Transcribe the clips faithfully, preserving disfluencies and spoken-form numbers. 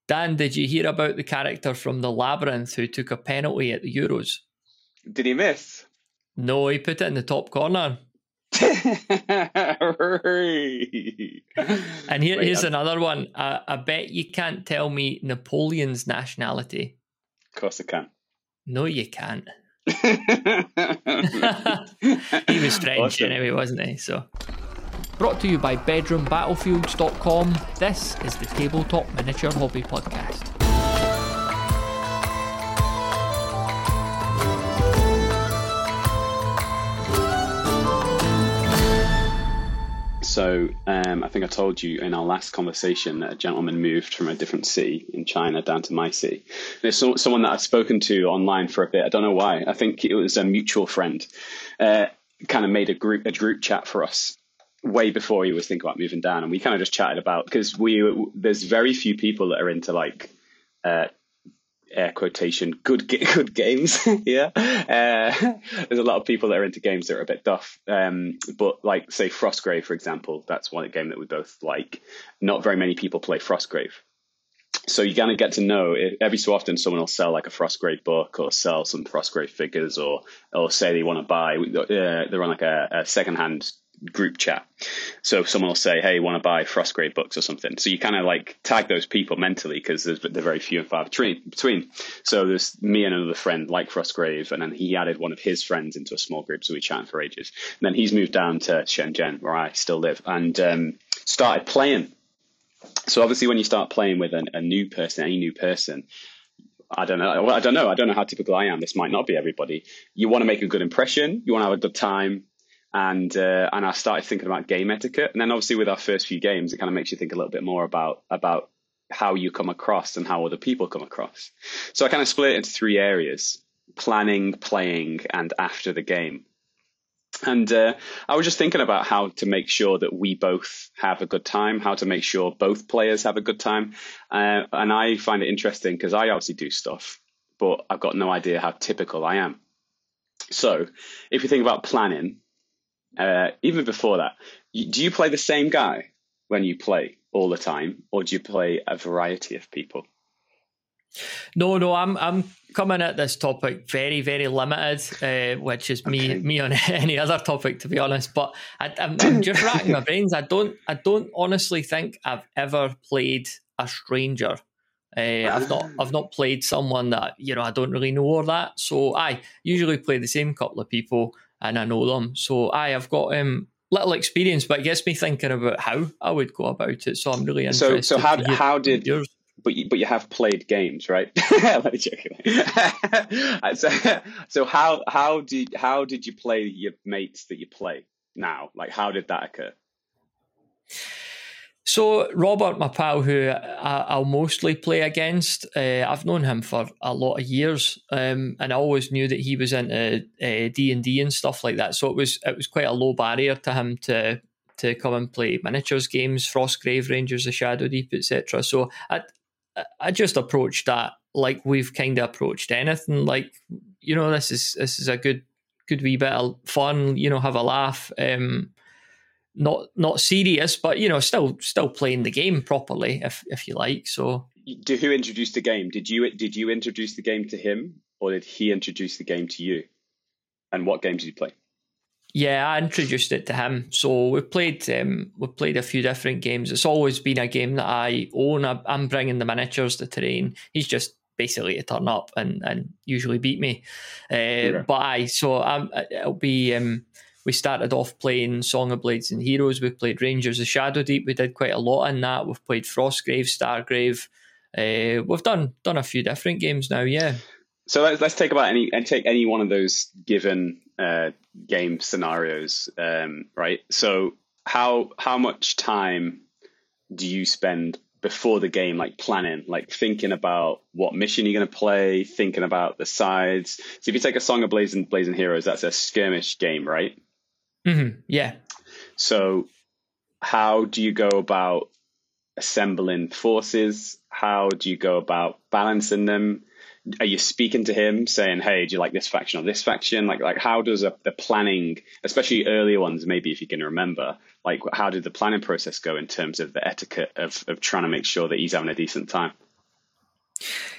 Dan, did you hear about the character from The Labyrinth who took a penalty at the Euros? Did he miss? No, he put it in the top corner. And here, Wait, here's I'm... another one. I, I bet you can't tell me Napoleon's nationality. Of course I can. No, you can't. He was French awesome. Anyway, wasn't he? So, brought to you by bedroom battlefields dot com. This is the Tabletop Miniature Hobby Podcast. So um, I think I told you in our last conversation that a gentleman moved from a different city in China down to my city. There's so, someone that I've spoken to online for a bit. I don't know why. I think it was a mutual friend. Uh, kind of made a group a group chat for us way before he was thinking about moving down, and we kind of just chatted about, because we there's very few people that are into like uh, air quotation good good games. Yeah, uh, there's a lot of people that are into games that are a bit duff, um, but like say Frostgrave, for example, that's one game that we both like. Not very many people play Frostgrave, so you kind of get to know it. Every so often someone will sell like a Frostgrave book or sell some Frostgrave figures, or or say they want to buy, uh, they're on like a, a secondhand group chat. So someone will say, hey, want to buy Frostgrave books or something. So you kind of like tag those people mentally, because they're very few and far between. So there's me and another friend like Frostgrave, and then he added one of his friends into a small group, so we chatted for ages. And then he's moved down to Shenzhen, where I still live, and um, started playing. So obviously when you start playing with a, a new person, any new person, I don't know. Well, I don't know. I don't know how typical I am. This might not be everybody. You want to make a good impression. You want to have a good time. And uh, and I started thinking about game etiquette. And then obviously with our first few games, it kind of makes you think a little bit more about, about how you come across and how other people come across. So I kind of split it into three areas: planning, playing, and after the game. And uh, I was just thinking about how to make sure that we both have a good time, how to make sure both players have a good time. Uh, and I find it interesting because I obviously do stuff, but I've got no idea how typical I am. So if you think about planning, uh, even before that, do you play the same guy when you play all the time, or do you play a variety of people? No, no, I'm I'm coming at this topic very, very limited, uh, which is me okay. me on any other topic, to be honest. But I, I'm, I'm just racking my brains. I don't I don't honestly think I've ever played a stranger. Uh, I've not I've not played someone that, you know, I don't really know or that. So I usually play the same couple of people and I know them. So I have got um little experience, but it gets me thinking about how I would go about it. So I'm really interested. So so how to hear how did yours. But you, but you have played games, right? Let me check it. so, so how how did how did you play your mates that you play now? Like, how did that occur? So Robert, my pal, who I, I'll mostly play against, uh, I've known him for a lot of years, um, and I always knew that he was into uh, D and D and stuff like that. So it was it was quite a low barrier to him to to come and play miniatures games, Frostgrave, Rangers of Shadowdeep, et cetera. So I. I just approached that like we've kind of approached anything. Like, you know, this is this is a good good wee bit of fun. You know, have a laugh. Um, not not serious, but you know, still still playing the game properly, if if you like. So, do who introduced the game? Did you did you introduce the game to him, or did he introduce the game to you? And what game did you play? Yeah, I introduced it to him. So we played um, we played a few different games. It's always been a game that I own. I, I'm bringing the miniatures, the terrain. He's just basically to turn up and, and usually beat me. Uh, yeah. But I, so um, it'll be, um, we started off playing Song of Blades and Heroes. We played Rangers of Shadowdeep. We did quite a lot in that. We've played Frostgrave, Stargrave. Uh, we've done done a few different games now, yeah. So let's, let's take about any and take any one of those given uh, game scenarios, um, right? So how how much time do you spend before the game, like planning, like thinking about what mission you're going to play, thinking about the sides? So if you take a Song of Blades and Blades and Heroes, that's a skirmish game, right? Mm-hmm. Yeah. So how do you go about assembling forces? How do you go about balancing them? Are you speaking to him saying, hey, do you like this faction or this faction? Like, like how does a, the planning, especially earlier ones, maybe if you can remember, like how did the planning process go in terms of the etiquette of, of trying to make sure that he's having a decent time?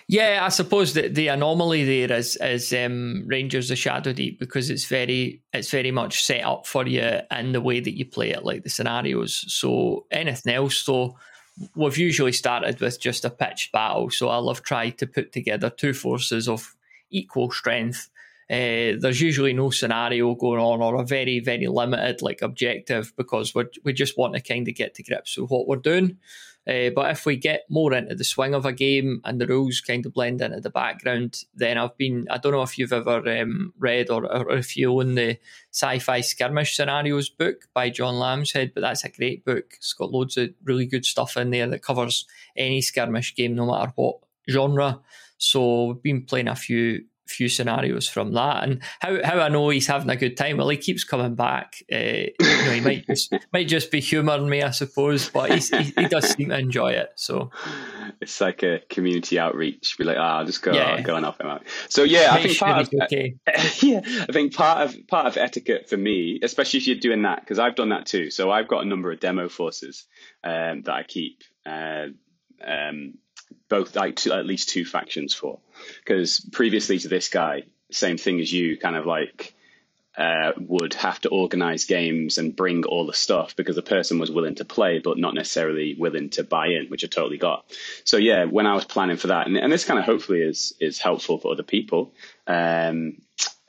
Yeah, I suppose that the anomaly there is is um, Rangers of Shadowdeep, because it's very it's very much set up for you in the way that you play it, like the scenarios. So anything else, though, we've usually started with just a pitched battle. So I'll have tried to put together two forces of equal strength. Uh, there's usually no scenario going on, or a very, very limited like objective, because we we just want to kind of get to grips with what we're doing. Uh, but if we get more into the swing of a game and the rules kind of blend into the background, then I've been, I don't know if you've ever um, read or, or if you own the Sci-Fi Skirmish Scenarios book by John Lambshead, but that's a great book. It's got loads of really good stuff in there that covers any skirmish game, no matter what genre. So we've been playing a few few scenarios from that, and how how I know he's having a good time. Well, he keeps coming back. Uh, you know, he might just might just be humouring me, I suppose, but he's, he he does seem to enjoy it. So it's like a community outreach. Be like, ah, oh, I'll just go, yeah. I'll go and help him out. So yeah, I think sure part of okay. yeah, I think part of part of etiquette for me, especially if you're doing that, because I've done that too. So I've got a number of demo forces um, that I keep. Uh, um, both like two, at least two factions for, because previously to this guy, same thing as you, kind of like uh, would have to organize games and bring all the stuff because the person was willing to play but not necessarily willing to buy in, which I totally got. So yeah, when I was planning for that, and, and this kind of hopefully is is helpful for other people, um,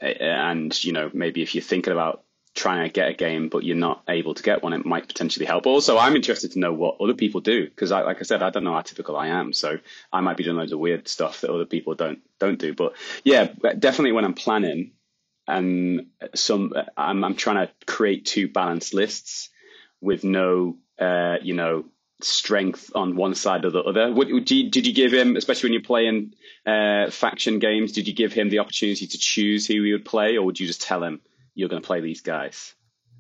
and you know, maybe if you're thinking about trying to get a game but you're not able to get one, it might potentially help. Also, I'm interested to know what other people do, because I, like I said, I don't know how typical I am, so I might be doing loads of weird stuff that other people don't don't do. But yeah, definitely when I'm planning, and some I'm, I'm trying to create two balanced lists with no uh you know strength on one side or the other. What, did, you, did you give him, especially when you're playing uh faction games, did you give him the opportunity to choose who he would play, or would you just tell him you're going to play these guys?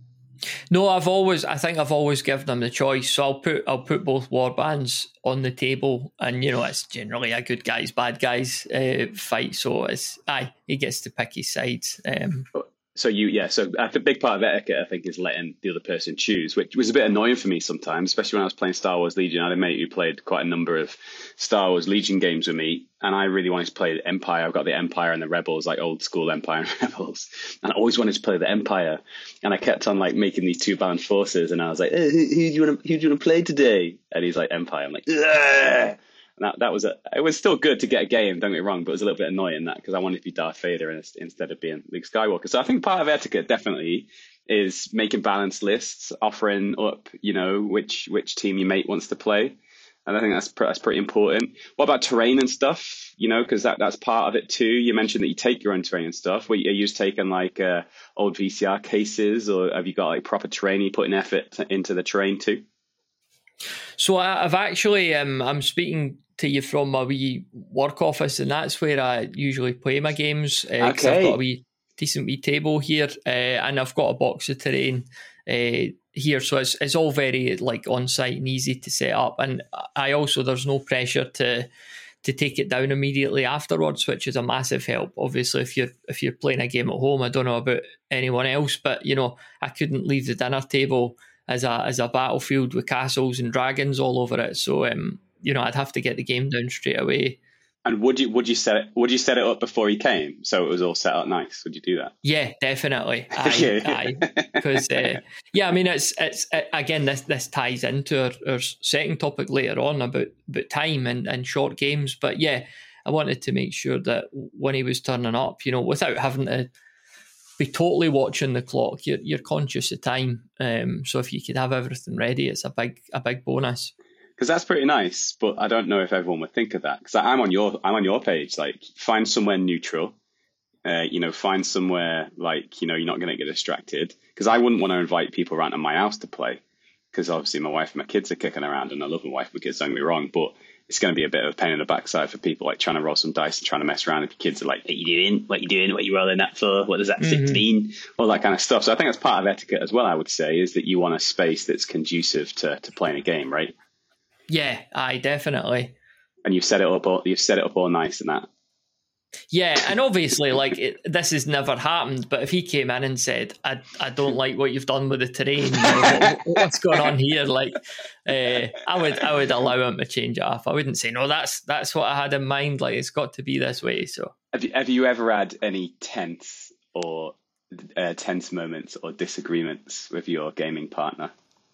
No, I've always, I think I've always given them the choice. So I'll put, I'll put both war bands on the table, and you know, it's generally a good guys, bad guys uh, fight. So it's, aye, he gets to pick his sides. Um, So you, yeah, so I think a big part of etiquette, I think, is letting the other person choose, which was a bit annoying for me sometimes, especially when I was playing Star Wars Legion. I had a mate who played quite a number of Star Wars Legion games with me, and I really wanted to play the Empire. I've got the Empire and the Rebels, like old school Empire and Rebels, and I always wanted to play the Empire. And I kept on like making these two balanced forces, and I was like, hey, who, who do you want to, who do you want to play today? And he's like, Empire. I'm like, ugh! And that, that was a, it was still good to get a game, don't get me wrong, but it was a little bit annoying that, because I wanted to be Darth Vader instead of being Luke Skywalker. So I think part of etiquette definitely is making balanced lists, offering up, you know, which which team your mate wants to play. And I think that's that's pretty important. What about terrain and stuff? You know, because that, that's part of it too. You mentioned that you take your own terrain and stuff. Are you just taking like uh, old V C R cases, or have you got like proper terrain? Are you putting effort to, into the terrain too? So I've actually, um, I'm speaking to you from my wee work office, and that's where I usually play my games. Uh, okay. I've got a wee decent wee table here, uh, and I've got a box of terrain uh, here, so it's it's all very like on site and easy to set up. And I also, there's no pressure to to take it down immediately afterwards, which is a massive help. Obviously, if you're if you're playing a game at home, I don't know about anyone else, but you know, I couldn't leave the dinner table as a as a battlefield with castles and dragons all over it. So um, you know, I'd have to get the game down straight away. And would you would you set it would you set it up before he came, so it was all set up nice? Would you do that? Yeah, definitely. Aye, aye. Because uh, yeah, I mean, it's it's it, again, this this ties into our, our second topic later on about about time and, and short games. But yeah, I wanted to make sure that when he was turning up, you know, without having to be totally watching the clock, you're you're conscious of time. Um, so if you could have everything ready, it's a big a big bonus. Because that's pretty nice, but I don't know if everyone would think of that. Because I'm on your I'm on your page. Like, find somewhere neutral. Uh, you know, find somewhere like, you know, you're not going to get distracted. Because I wouldn't want to invite people around to my house to play. Because obviously my wife and my kids are kicking around, and I love my wife and my kids. Don't get me wrong, but it's going to be a bit of a pain in the backside for people like trying to roll some dice and trying to mess around. If your kids are like, "What are you doing? What are you doing? What are you rolling that for? What does that mm-hmm. mean?" All that kind of stuff. So I think that's part of etiquette as well. I would say is that you want a space that's conducive to to playing a game, right? Yeah, aye, definitely. And you've set it up all you've set it up all nice and that. Yeah, and obviously, like it, this has never happened. But if he came in and said, "I, I don't like what you've done with the terrain. You know, what, what's going on here?" Like, uh, I would, I would allow him to change it up. I wouldn't say, "No, that's that's what I had in mind. Like, it's got to be this way." So, have you have you ever had any tense or uh, tense moments or disagreements with your gaming partner?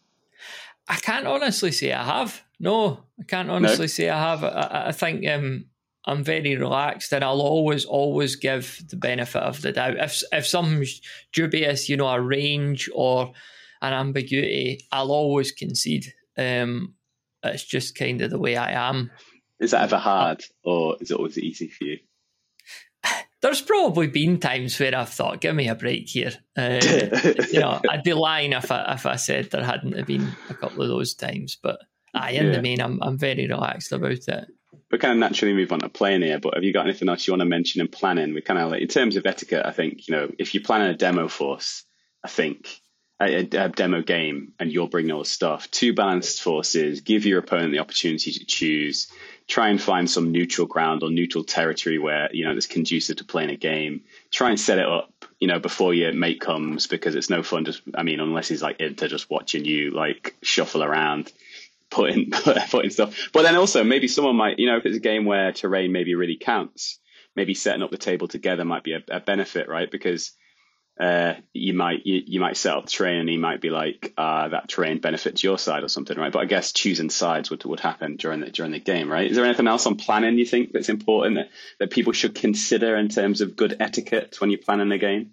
I can't honestly say I have. No, I can't honestly No? say I have. I, I think um, I'm very relaxed, and I'll always, always give the benefit of the doubt. If if something's dubious, you know, a range or an ambiguity, I'll always concede. Um, it's just kind of the way I am. Is that ever hard, or is it always easy for you? There's probably been times where I've thought, "Give me a break here." Uh, you know, I'd be lying if I if I said there hadn't been a couple of those times. But aye, in Yeah. the main, I'm I'm very relaxed about it. We kind of naturally move on to playing here, but have you got anything else you want to mention in planning? We kind of like, in terms of etiquette, I think, you know, if you're planning a demo force, I think a, a demo game and you're bringing all the stuff, two balanced forces, give your opponent the opportunity to choose, try and find some neutral ground or neutral territory where, you know, that's conducive to playing a game, try and set it up, you know, before your mate comes, because it's no fun just, I mean, unless he's like into just watching you like shuffle around. Putting, putting stuff. But then also maybe someone might, you know, if it's a game where terrain maybe really counts, maybe setting up the table together might be a, a benefit, right? Because uh, you might you, you might set up the terrain and he might be like, uh, that terrain benefits your side or something, right? But I guess choosing sides would would happen during the during the game, right? Is there anything else on planning you think that's important that, that people should consider in terms of good etiquette when you're planning a game?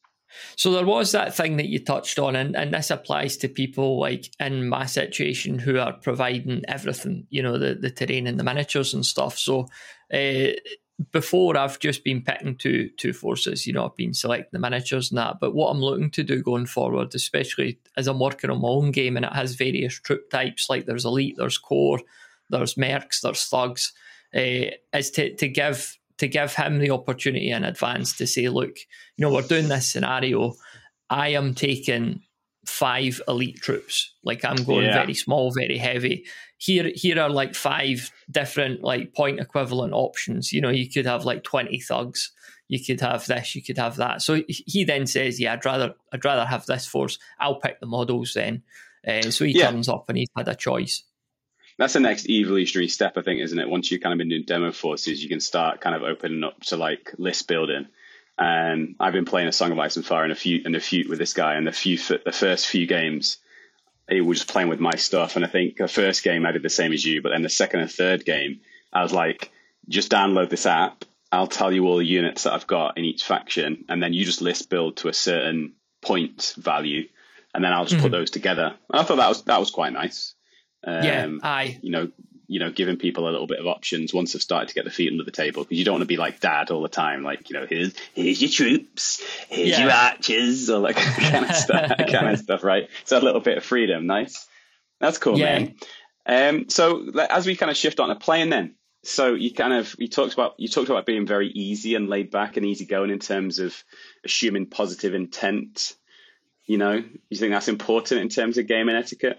So there was that thing that you touched on, and, and this applies to people like in my situation who are providing everything, you know, the, the terrain and the miniatures and stuff. So uh, before I've just been picking two two forces, you know, I've been selecting the miniatures and that. But what I'm looking to do going forward, especially as I'm working on my own game and it has various troop types, like there's elite, there's core, there's mercs, there's thugs, uh, is to, to give... to give him the opportunity in advance to say, look, you know, we're doing this scenario. I am taking five elite troops. Like I'm going Yeah. very small, very heavy. Here, here are like five different like point equivalent options. You know, you could have like twenty thugs. You could have this, you could have that. So he then says, yeah, I'd rather, I'd rather have this force. I'll pick the models then. Uh, so he Yeah. turns up and he's had a choice. That's the next evolutionary step, I think, isn't it? Once you've kind of been doing demo forces, you can start kind of opening up to like list building. And I've been playing a Song of Ice and Fire in a few in a few with this guy, and the few the first few games, he was just playing with my stuff. And I think the first game I did the same as you, but then the second and third game, I was like, just download this app. I'll tell you all the units that I've got in each faction, and then you just list build to a certain point value, and then I'll just mm-hmm. put those together. And I thought that was that was quite nice. Um, yeah, aye. You know, you know, giving people a little bit of options once they've started to get their feet under the table, because you don't want to be like dad all the time. Like, you know, here's here's your troops, here's yeah. your archers, or like kind of stuff, kind of stuff, right? So a little bit of freedom, nice. That's cool, yeah. man. Um, so as we kind of shift on to playing, then, so you kind of you talked about you talked about being very easy and laid back and easygoing in terms of assuming positive intent. You know, you think that's important in terms of gaming etiquette?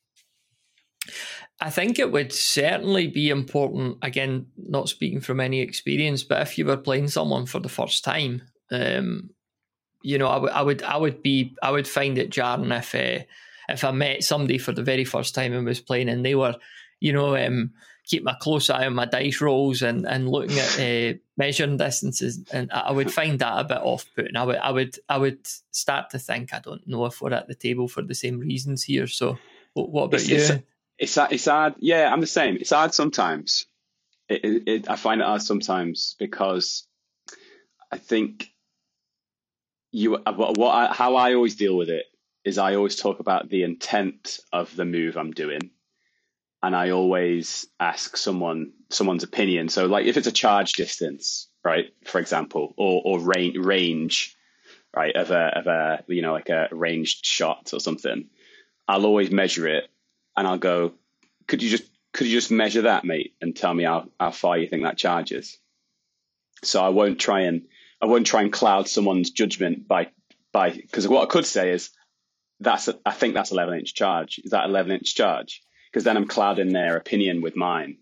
I think it would certainly be important, again, not speaking from any experience, but if you were playing someone for the first time, um, you know, I, w- I would I would be I would find it jarring if uh, if I met somebody for the very first time and was playing and they were, you know, um, keep my close eye on my dice rolls and, and looking at uh, measuring distances, and I would find that a bit off-putting. I would I would I would start to think, I don't know if we're at the table for the same reasons here. So, what, what about it's, you? It's, It's it's hard. Yeah, I'm the same. It's hard sometimes. It, it, it, I find it hard sometimes because I think you. What, what I, how I always deal with it is I always talk about the intent of the move I'm doing, and I always ask someone someone's opinion. So, like, if it's a charge distance, right, for example, or or range range, right, of a of a you know like a ranged shot or something, I'll always measure it. And I'll go, could you just could you just measure that, mate, and tell me how, how far you think that charge is? So I won't try and I won't try and cloud someone's judgment by by because what I could say is that's a, I think that's eleven inch charge. Is that eleven inch charge? Because then I'm clouding their opinion with mine.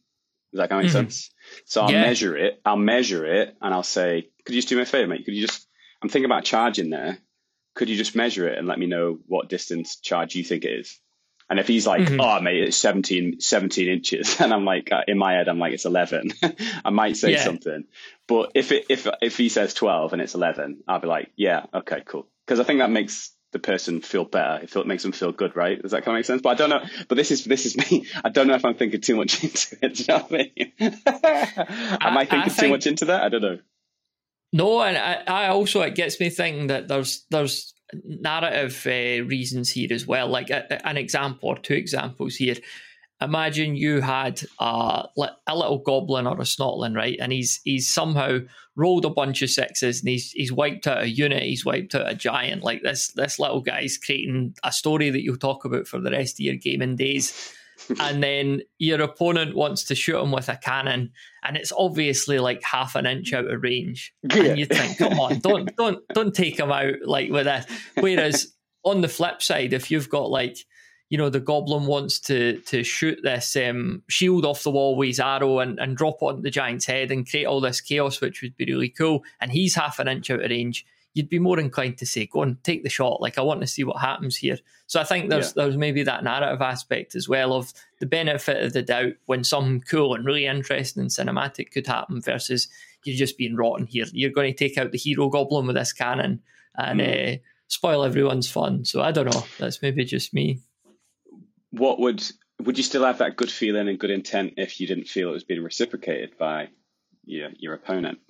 Does that kind of make Mm-hmm. sense? So I'll Yeah. measure it. I'll measure it, and I'll say, "Could you just do me a favor, mate? Could you just? I'm thinking about charging there. Could you just measure it and let me know what distance charge you think it is?" And if he's like, Mm-hmm. "Oh, mate, it's seventeen, seventeen inches," and I'm like, uh, in my head, I'm like, "It's eleven." I might say Yeah. something, but if it if if he says twelve and it's eleven, I'll be like, "Yeah, okay, cool," because I think that makes the person feel better. It makes them feel good, right? Does that kind of make sense? But I don't know. But this is this is me. I don't know if I'm thinking too much into it. Do you know what I mean? Am I, I thinking I think, too much into that? I don't know. No, and I, I also it gets me thinking that there's there's narrative uh, reasons here as well. Like a, an example or two examples here. Imagine you had a, a little goblin or a snotling, right? And he's he's somehow rolled a bunch of sixes and he's he's wiped out a unit, he's wiped out a giant. Like this this little guy's creating a story that you'll talk about for the rest of your gaming days. And then your opponent wants to shoot him with a cannon, and it's obviously like half an inch out of range. Yeah. And you think, come on, don't don't don't take him out like with this. Whereas on the flip side, if you've got like, you know, the goblin wants to to shoot this um, shield off the wall with his arrow and, and drop it on the giant's head and create all this chaos, which would be really cool, and he's half an inch out of range, you'd be more inclined to say, go and take the shot. Like, I want to see what happens here. So I think there's yeah. there's maybe that narrative aspect as well of the benefit of the doubt when something cool and really interesting and cinematic could happen versus you're just being rotten here. You're going to take out the hero goblin with this cannon and mm. uh, spoil everyone's fun. So I don't know. That's maybe just me. What would would you still have that good feeling and good intent if you didn't feel it was being reciprocated by your your opponent?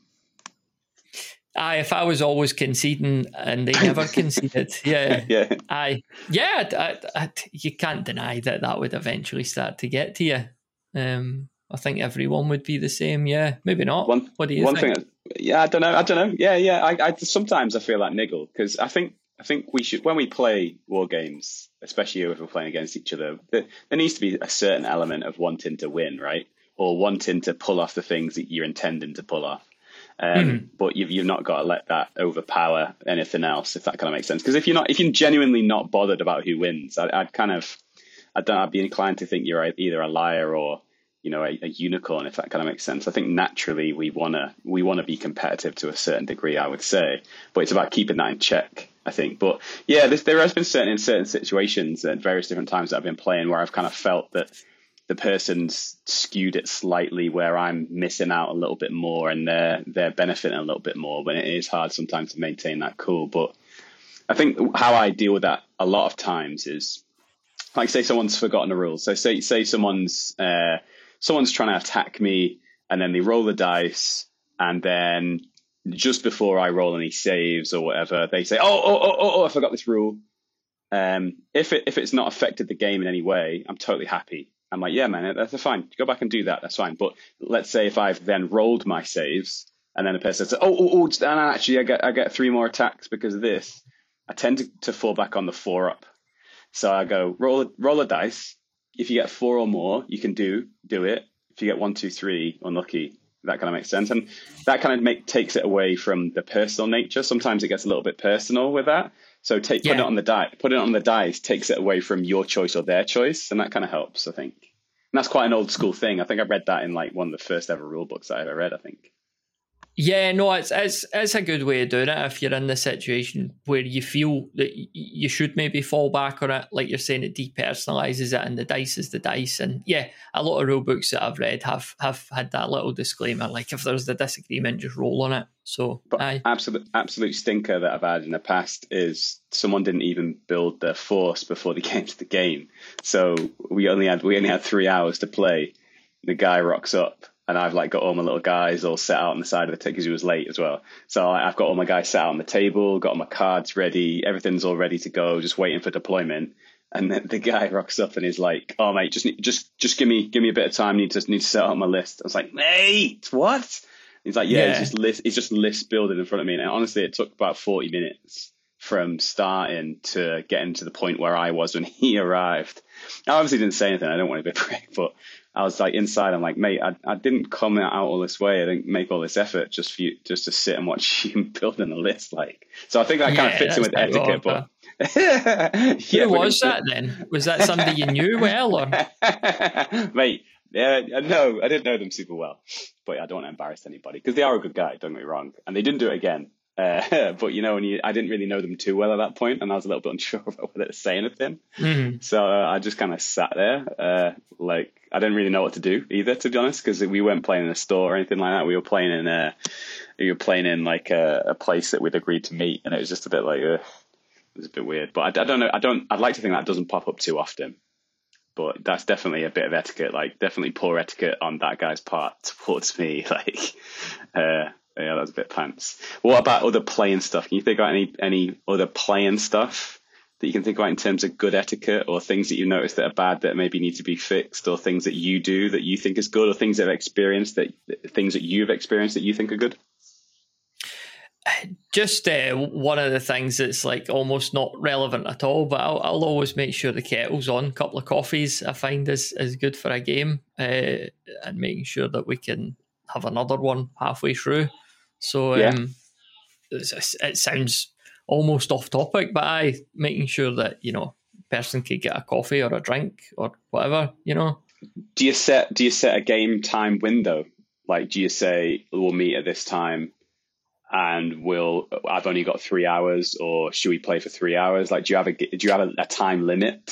Aye, if I was always conceding and they never conceded, yeah, yeah, aye, yeah, I, I, you can't deny that that would eventually start to get to you. Um, I think everyone would be the same. Yeah, maybe not. One, what do you one think? Thing, yeah, I don't know. I don't know. Yeah, yeah. I, I sometimes I feel that niggle because I think I think we should when we play war games, especially if we're playing against each other, there, there needs to be a certain element of wanting to win, right, or wanting to pull off the things that you're intending to pull off. Um, mm-hmm. But you've you've not got to let that overpower anything else, if that kind of makes sense. Because if you're not, if you're genuinely not bothered about who wins, I, I'd kind of, I don't, I'd be inclined to think you're either a liar or, you know, a, a unicorn, if that kind of makes sense. I think naturally we wanna we wanna be competitive to a certain degree, I would say, but it's about keeping that in check, I think. But yeah, this, there has been certain in certain situations at various different times that I've been playing where I've kind of felt that the person's skewed it slightly where I'm missing out a little bit more and they're they're benefiting a little bit more, but it is hard sometimes to maintain that cool. But I think how I deal with that a lot of times is, like, say someone's forgotten a rule. So say say someone's uh, someone's trying to attack me and then they roll the dice and then just before I roll any saves or whatever, they say, oh, oh, oh, oh, oh I forgot this rule. Um, if it if it's not affected the game in any way, I'm totally happy. I'm like, yeah, man, that's fine. Go back and do that. That's fine. But let's say if I've then rolled my saves and then the person says, oh, oh, oh, actually, I get I get three more attacks because of this. I tend to, to fall back on the four up. So I go roll roll a dice. If you get four or more, you can do do it. If you get one, two, three, unlucky. That kind of makes sense, and that kind of make takes it away from the personal nature. Sometimes it gets a little bit personal with that. So take yeah. put it on the die, put it on the dice takes it away from your choice or their choice, and that kind of helps, I think. And that's quite an old school thing. I think I read that in like one of the first ever rule books I ever read, I think. Yeah, no, it's it's it's a good way of doing it if you're in the situation where you feel that y- you should maybe fall back on it. Like you're saying, it depersonalizes it and the dice is the dice. And yeah, a lot of rule books that I've read have, have had that little disclaimer, like if there's a disagreement, just roll on it. So, but aye. absolute absolute stinker that I've had in the past is someone didn't even build their force before they came to the game. So we only had we only had three hours to play. The guy rocks up. And I've like got all my little guys all set out on the side of the table because he was late as well. So I've got all my guys set out on the table, got all my cards ready, everything's all ready to go, just waiting for deployment. And then the guy rocks up and he's like, "Oh mate, just just just give me give me a bit of time. Need to need to set up my list." I was like, "Mate, what?" He's like, "Yeah, yeah. He's just list he's just list building in front of me." And honestly, it took about forty minutes from starting to getting to the point where I was when he arrived. I obviously didn't say anything. I don't want to be a prick, but I was like inside. I'm like, mate, I, I didn't come out all this way. I didn't make all this effort just for you, just to sit and watch you building a list. Like, so I think that yeah, kind of fits in with etiquette. But yeah, who was that then? Was that somebody you knew well, or mate? Yeah, no, I didn't know them super well, but yeah, I don't want to embarrass anybody because they are a good guy. Don't get me wrong, and they didn't do it again. Uh, but you know, when you, I didn't really know them too well at that point, and I was a little bit unsure about whether to say anything. Mm-hmm. So uh, I just kind of sat there, uh, like I didn't really know what to do either, to be honest, because we weren't playing in a store or anything like that. We were playing in a, we were playing in like a, a place that we'd agreed to meet, and it was just a bit like, uh, it was a bit weird. But I, I don't know. I don't. I'd like to think that doesn't pop up too often. But that's definitely a bit of etiquette, like definitely poor etiquette on that guy's part towards me. Like, uh, yeah, that's a bit pants. What about other playing stuff? Can you think about any any other playing stuff that you can think about in terms of good etiquette, or things that you notice that are bad that maybe need to be fixed, or things that you do that you think is good, or things that have experienced that things that you've experienced that you think are good? Just uh, one of the things that's like almost not relevant at all, but I'll, I'll always make sure the kettle's on. A couple of coffees I find is, is good for a game, uh, and making sure that we can have another one halfway through. So um, yeah. it's, it sounds almost off topic, but I making sure that, you know, person could get a coffee or a drink or whatever, you know. Do you set do you set a game time window? Like, do you say we'll meet at this time? And we'll, I've only got three hours, or should we play for three hours? Like, do you have a, do you have a, a time limit?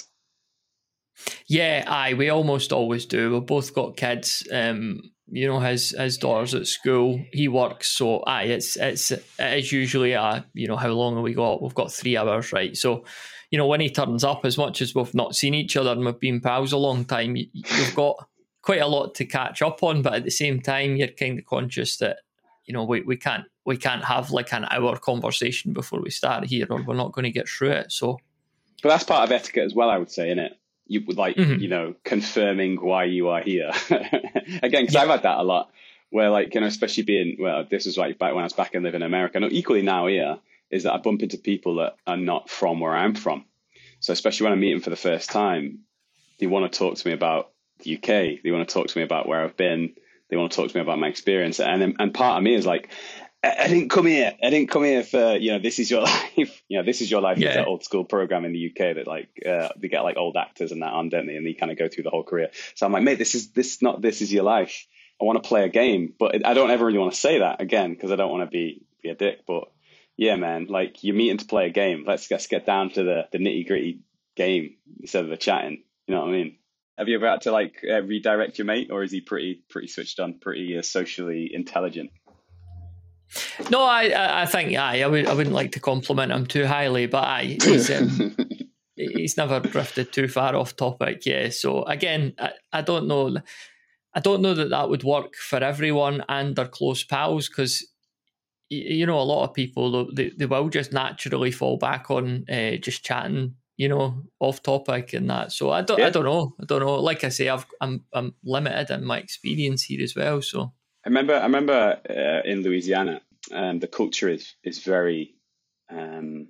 Yeah, aye, we almost always do. We've both got kids. Um, you know, his his daughter's at school. He works, so aye, it's it's it is usually a, you know, how long have we got? We've got three hours, right? So, you know, when he turns up, as much as we've not seen each other and we've been pals a long time, you, you've got quite a lot to catch up on. But at the same time, you're kind of conscious that, you know, we, we can't we can't have like an hour conversation before we start here, or we're not going to get through it. So, but that's part of etiquette as well, I would say, isn't it? You would like, mm-hmm. you know, confirming why you are here. Again, because yeah. I've had that a lot, where like, you know, especially being, well, this was like back when I was back and living in America. No, equally now here is that I bump into people that are not from where I'm from. So especially when I meet them for the first time, they want to talk to me about the U K. They want to talk to me about where I've been. They want to talk to me about my experience. And and part of me is like, I, I didn't come here. I didn't come here for, you know, this is your life. You know, this is your life. Yeah. It's that old school program in the U K that like, uh, they get like old actors and that on, don't they? And they kind of go through the whole career. So I'm like, mate, this is, this not, this is your life. I want to play a game, but I don't ever really want to say that again, because I don't want to be, be a dick. But yeah, man, like you're meeting to play a game. Let's, let's get down to the, the nitty gritty game instead of the chatting. You know what I mean? Have you ever had to like uh, redirect your mate, or is he pretty pretty switched on, pretty uh, socially intelligent? No, I I think aye, I would I wouldn't like to compliment him too highly, but aye, he's um, he's never drifted too far off topic. Yeah, so again, I, I don't know, I don't know that that would work for everyone and their close pals, because you know a lot of people they they will just naturally fall back on uh, just chatting, you know, off topic and that. So I don't, yeah. I don't know, I don't know. Like I say, I've, I'm, I'm limited in my experience here as well. So I remember, I remember uh, in Louisiana, um, the culture is is very um,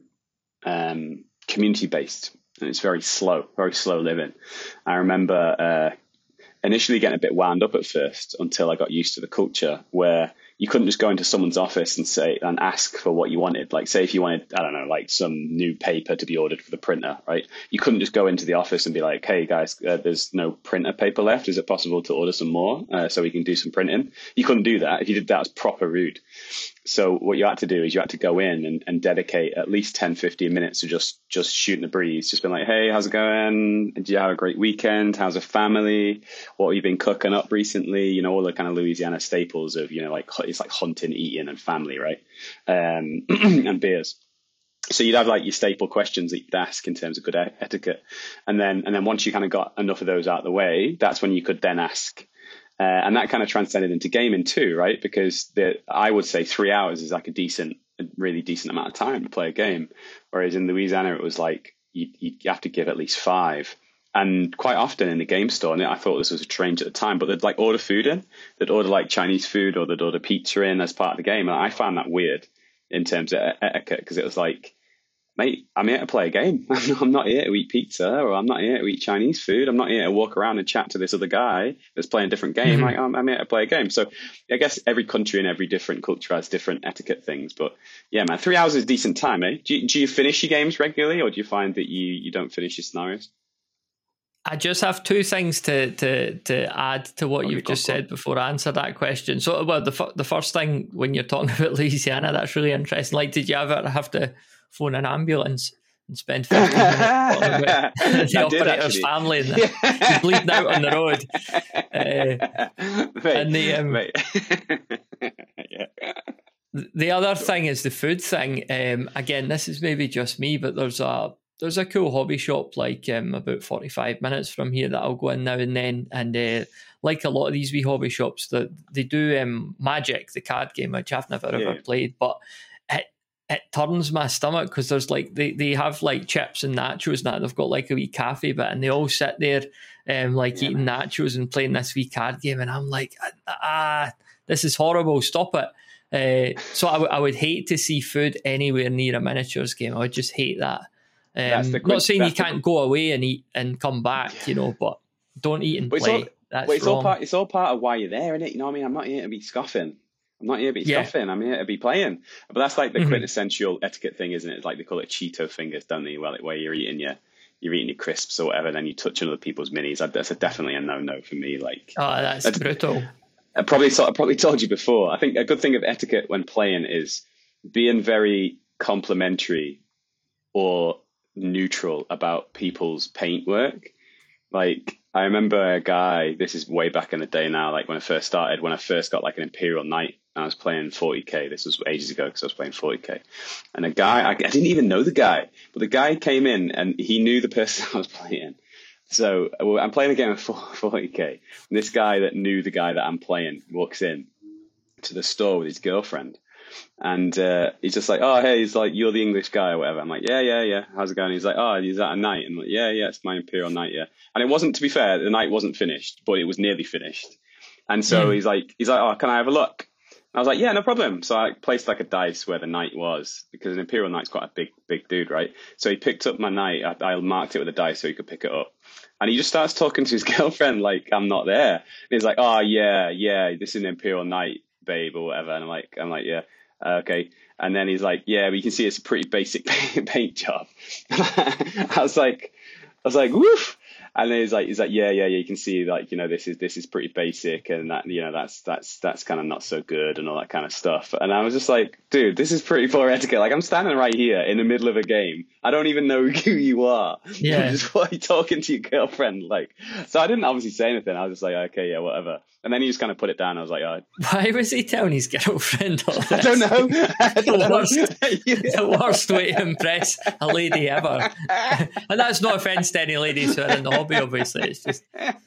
um, community based, and it's very slow, very slow living. I remember uh, initially getting a bit wound up at first until I got used to the culture where you couldn't just go into someone's office and say and ask for what you wanted. Like, say if you wanted, I don't know, like some new paper to be ordered for the printer, right? You couldn't just go into the office and be like, hey guys, uh, there's no printer paper left. Is it possible to order some more uh, so we can do some printing? You couldn't do that. If you did that, it was proper rude. So what you had to do is you had to go in and, and dedicate at least ten, fifteen minutes to just, just shooting the breeze. Just being like, hey, how's it going? Did you have a great weekend? How's the family? What have you been cooking up recently? You know, all the kind of Louisiana staples of, you know, like it's like hunting, eating and family, right? Um, and beers. So you'd have like your staple questions that you'd ask in terms of good etiquette. And then, and then once you kind of got enough of those out of the way, that's when you could then ask. Uh, and that kind of transcended into gaming too, right? Because the, I would say three hours is like a decent, a really decent amount of time to play a game. Whereas in Louisiana, it was like you, you have to give at least five. And quite often in the game store, and I thought this was strange at the time, but they'd like order food in. They'd order like Chinese food, or they'd order pizza in as part of the game. And I found that weird in terms of etiquette, because it was like, mate, I'm here to play a game. I'm not here to eat pizza, or I'm not here to eat Chinese food. I'm not here to walk around and chat to this other guy that's playing a different game. Mm-hmm. Like, I'm, I'm here to play a game. So I guess every country and every different culture has different etiquette things. But yeah, man, three hours is a decent time, eh? Do you, do you finish your games regularly, or do you find that you, you don't finish your scenarios? I just have two things to to to add to what Oh, you've go, just go. said before I answer that question. So, well, the f- the first thing when you're talking about Louisiana, that's really interesting. Like, did you ever have to phone an ambulance and spend fifteen minutes talking about the I operator's did, family and the, you bleeding out on the road? Uh, mate, and the um, mate. yeah. the other thing is the food thing. Um, again, this is maybe just me, but there's a there's a cool hobby shop like um, about forty-five minutes from here that I'll go in now and then. And uh, like a lot of these wee hobby shops, that they do um, Magic, the card game, which I've never Yeah. ever played, but it it turns my stomach because there's like they, they have like chips and nachos and that. They've got like a wee cafe bit, and they all sit there um, like Yeah, eating man. nachos and playing this wee card game, and I'm like, ah, this is horrible. Stop it. Uh, so I, w- I would hate to see food anywhere near a miniatures game. I would just hate that. That's Um, the not quin- saying you that's the- can't go away and eat and come back, you know, but don't eat and But it's play. all, That's but it's wrong. all part. It's all part of why you're there, isn't it? You know what I mean? I'm not here to be scoffing. I'm not here to be Yeah. scoffing. I'm here to be playing. But that's like the Mhm. quintessential etiquette thing, isn't it? It's like they call it Cheeto fingers, don't they? Well, where you're eating your you're eating your crisps or whatever, then you touch on other people's minis. That's a, definitely a no no for me. Like, Oh, that's, That's- brutal. I probably I probably told you before. I think a good thing of etiquette when playing is being very complimentary or neutral about people's paintwork. Like, I remember a guy, this is way back in the day now, like when I first started, when I first got like an Imperial Knight, and I was playing forty K. This was ages ago because I was playing forty K. And a guy, I, I didn't even know the guy, but the guy came in and he knew the person I was playing. So well, I'm playing a game of forty K. And this guy that knew the guy that I'm playing walks in to the store with his girlfriend. And uh, he's just like, oh, hey, he's like, you're the English guy or whatever. I'm like, yeah, yeah, yeah. How's it going? He's like, oh, is that a knight? And I'm like, yeah, yeah, it's my Imperial Knight, yeah. And it wasn't, to be fair, the night wasn't finished, but it was nearly finished. And so Mm. he's like, he's like, oh, can I have a look? And I was like, yeah, no problem. So I placed like a dice where the knight was, because an Imperial Knight's quite a big, big dude, right? So he picked up my knight. I, I marked it with a dice so he could pick it up. And he just starts talking to his girlfriend like I'm not there. And he's like, oh, yeah, yeah, this is an Imperial Knight, babe, or whatever. And I'm like, I'm like, yeah, uh, okay. And then he's like, yeah, but you can see it's a pretty basic paint job. I was like, I was like, woof. And then he's like, he's like, yeah, yeah, yeah. You can see, like, you know, this is this is pretty basic, and that, you know, that's that's that's kind of not so good, and all that kind of stuff. And I was just like, dude, this is pretty poor etiquette. Like, I'm standing right here in the middle of a game. I don't even know who you are. Yeah. You're just what, talking to your girlfriend, like. So I didn't obviously say anything. I was just like, okay, yeah, whatever. And then he just kind of put it down. I was like, oh, Why was he telling his girlfriend all this? I don't know. I don't The know. worst, the worst way to impress a lady ever. And that's no offence to any ladies who are in the hobby, obviously. It's just,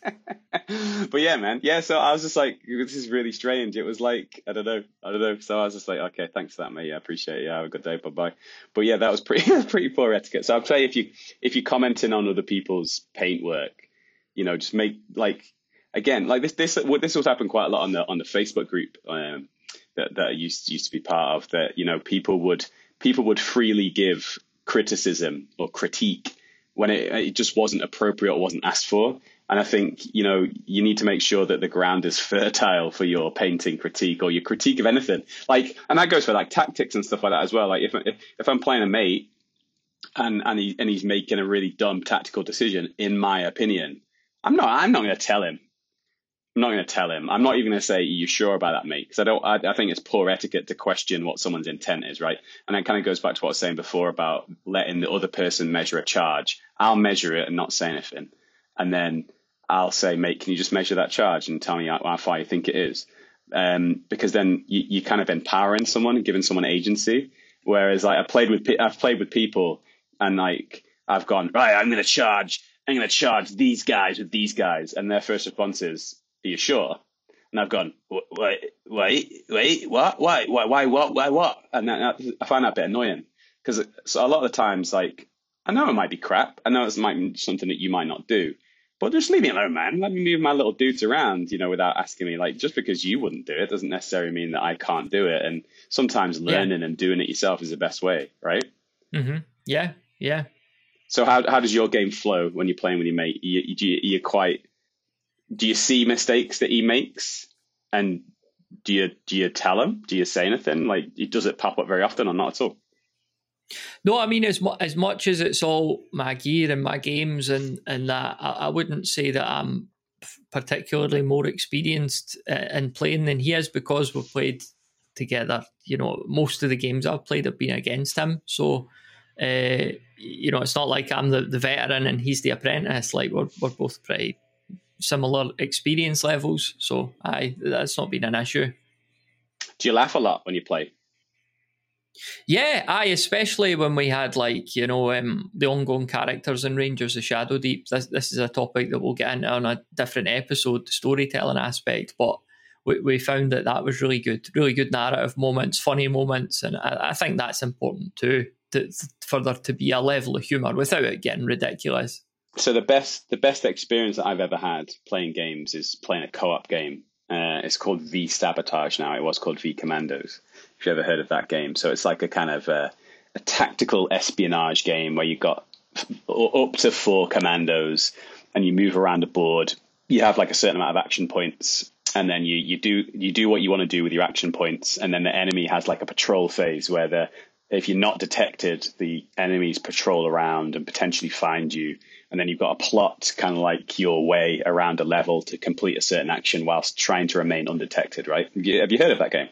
But yeah, man. Yeah, so I was just like, this is really strange. It was like, I don't know. I don't know. So I was just like, okay, thanks for that, mate. Yeah, I appreciate it. Yeah, have a good day. Bye-bye. But yeah, that was pretty pretty poor etiquette. So I'll tell you, if you if you're commenting on other people's paintwork, you know, just make like, again, like this this this has happened quite a lot on the on the Facebook group um, that that I used used to be part of. That, you know, people would people would freely give criticism or critique when it, it just wasn't appropriate or wasn't asked for. And I think, you know, you need to make sure that the ground is fertile for your painting critique or your critique of anything. Like, and that goes for like tactics and stuff like that as well. Like if if, if I'm playing a mate and and he and he's making a really dumb tactical decision, in my opinion, I'm not I'm not going to tell him. I'm not going to tell him. I'm not even going to say, are you sure about that, mate? Because I don't. I, I think it's poor etiquette to question what someone's intent is, right? And that kind of goes back to what I was saying before about letting the other person measure a charge. I'll measure it and not say anything, and then I'll say, mate, can you just measure that charge and tell me how, how far you think it is? Um, because then you, you kind of empowering someone and giving someone agency. Whereas like I've played with I've played with people and like I've gone, right, I'm going to charge. I'm going to charge these guys with these guys, and their first response is, are you sure? And I've gone, wait, wait, wait, what? Why, why, why, what, why, what? And that, I find that a bit annoying because so a lot of the times, like, I know it might be crap. I know it's might be something that you might not do, but just leave me alone, man. Let me move my little dudes around, you know, without asking me. Like, just because you wouldn't do it doesn't necessarily mean that I can't do it. And sometimes learning yeah. and doing it yourself is the best way, right? Mm-hmm. Yeah, yeah. So how how does your game flow when you're playing with your mate? You, you, you, you're quite. Do you see mistakes that he makes, and do you do you tell him? Do you say anything? Like, does it pop up very often or not at all? No, I mean, as, mu- as much as it's all my gear and my games and, and that, I, I wouldn't say that I'm particularly more experienced uh, in playing than he is, because we've played together. You know, most of the games I've played have been against him. So, uh, you know, it's not like I'm the, the veteran and he's the apprentice. Like, we're, we're both pretty similar experience levels. So, aye, that's not been an issue. Do you laugh a lot when you play? Yeah, aye, especially when we had, like, you know, um, the ongoing characters in Rangers of Shadow Deep. This, this is a topic that we'll get into on a different episode, the storytelling aspect, but we, we found that that was really good, really good narrative moments, funny moments, and I, I think that's important too, to, for there to be a level of humour without it getting ridiculous. So the best the best experience that I've ever had playing games is playing a co-op game. Uh, it's called V Sabotage now. It was called V Commandos. If you ever heard of that game. So it's like a kind of a, a tactical espionage game where you've got up to four commandos and you move around the board. You have like a certain amount of action points, and then you, you do you do what you want to do with your action points, and then the enemy has like a patrol phase where the if you're not detected, the enemies patrol around and potentially find you. And then you've got a plot kind of like your way around a level to complete a certain action whilst trying to remain undetected, right? Have you, have you heard of that game?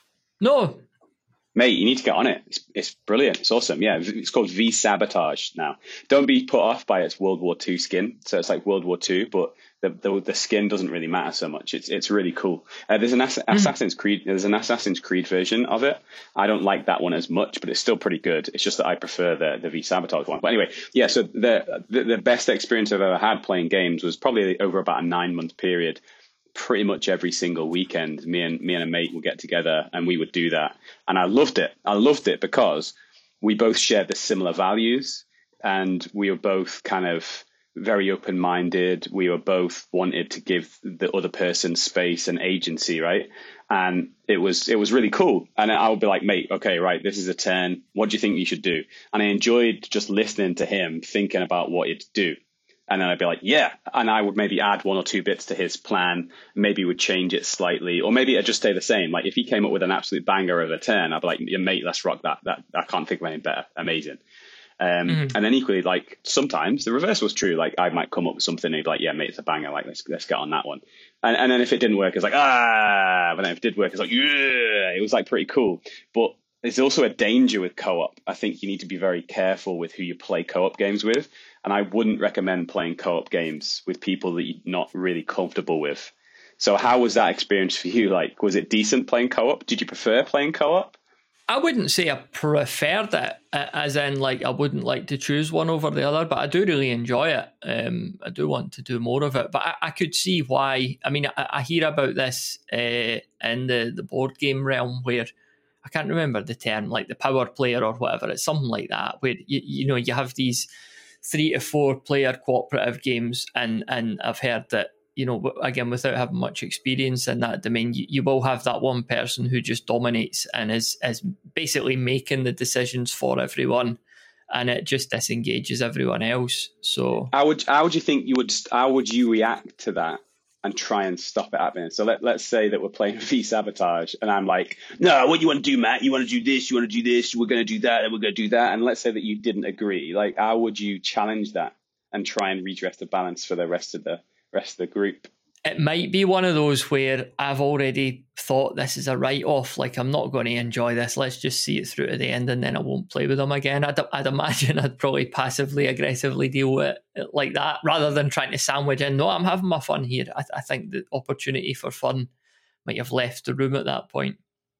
No. Mate, you need to get on it. It's, it's brilliant. It's awesome. Yeah, it's called V Sabotage now. Don't be put off by its World War Two skin. So it's like World War Two, but the the, the skin doesn't really matter so much. It's it's really cool. Uh, there's an Ass- mm. Assassin's Creed. There's an Assassin's Creed version of it. I don't like that one as much, but it's still pretty good. It's just that I prefer the the V Sabotage one. But anyway, yeah. So the the, the best experience I've ever had playing games was probably over about a nine month period. Pretty much every single weekend, me and me and a mate would get together and we would do that. And I loved it. I loved it because we both shared the similar values, and we were both kind of very open-minded. We were both wanted to give the other person space and agency, right? And it was it was really cool. And I would be like, mate, okay, right, this is a turn. What do you think you should do? And I enjoyed just listening to him, thinking about what he'd do. And then I'd be like, yeah. And I would maybe add one or two bits to his plan, maybe would change it slightly, or maybe it'd just stay the same. Like if he came up with an absolute banger of a turn, I'd be like, yeah, mate, let's rock that. That I can't think of anything better. Amazing. Um, mm-hmm. And then equally, like sometimes the reverse was true. Like I might come up with something and he'd be like, yeah, mate, it's a banger. Like let's let's get on that one. And and then if it didn't work, it's like, ah, but then if it did work, it's like, yeah, it was like pretty cool. But there's also a danger with co-op. I think you need to be very careful with who you play co-op games with. And I wouldn't recommend playing co-op games with people that you're not really comfortable with. So how was that experience for you? Like, was it decent playing co-op? Did you prefer playing co-op? I wouldn't say I preferred it, as in, like, I wouldn't like to choose one over the other, but I do really enjoy it. Um, I do want to do more of it. But I, I could see why. I mean, I, I hear about this uh, in the, the board game realm where, I can't remember the term, like the power player or whatever. It's something like that, where, you, you know, you have these three to four player cooperative games, and and I've heard that, you know, again, without having much experience in that domain, you, you will have that one person who just dominates and is is basically making the decisions for everyone, and it just disengages everyone else. So how would how would you think you would how would you react to that and try and stop it happening? So let, let's say that we're playing V Sabotage and I'm like, no, what you want to do, Matt? You want to do this, you want to do this, we're going to do that, and we're going to do that. And let's say that you didn't agree. Like, how would you challenge that and try and redress the balance for the rest of the rest of the group? It might be one of those where I've already thought this is a write-off, like I'm not going to enjoy this, let's just see it through to the end and then I won't play with them again. I'd, I'd imagine I'd probably passively aggressively deal with it like that, rather than trying to sandwich in, no, I'm having my fun here. I, I think the opportunity for fun might have left the room at that point.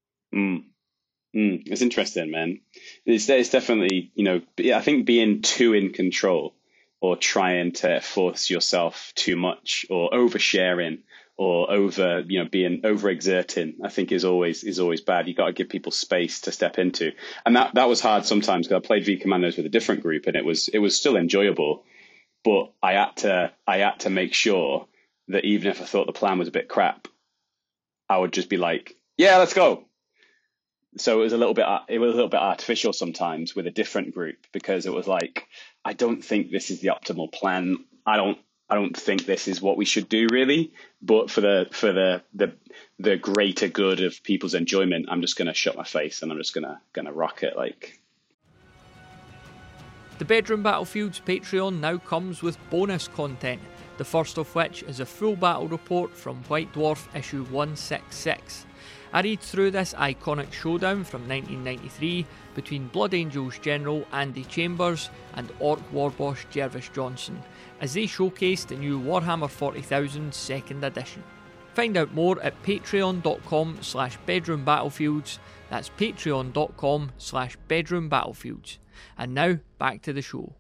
Mm. Mm. It's interesting, man. It's, it's definitely, you know, I think being too in control, or trying to force yourself too much, or oversharing, or over, you know, being overexerting, I think is always is always bad. You got to give people space to step into, and that that was hard sometimes because I played V Commandos with a different group, and it was it was still enjoyable, but I had to I had to make sure that even if I thought the plan was a bit crap, I would just be like, yeah, let's go. So it was a little bit it was a little bit artificial sometimes with a different group, because it was like, I don't think this is the optimal plan. I don't I don't think this is what we should do really. But for the for the the the greater good of people's enjoyment, I'm just gonna shut my face and I'm just gonna gonna rock it. Like, The Bedroom Battlefields Patreon now comes with bonus content, the first of which is a full battle report from White Dwarf issue one sixty-six. I read through this iconic showdown from nineteen ninety-three between Blood Angels General Andy Chambers and Orc Warboss Jervis Johnson, as they showcase the new Warhammer forty thousand second edition. Find out more at patreon.com slash bedroombattlefields. That's patreon.com slash bedroombattlefields. And now, back to the show.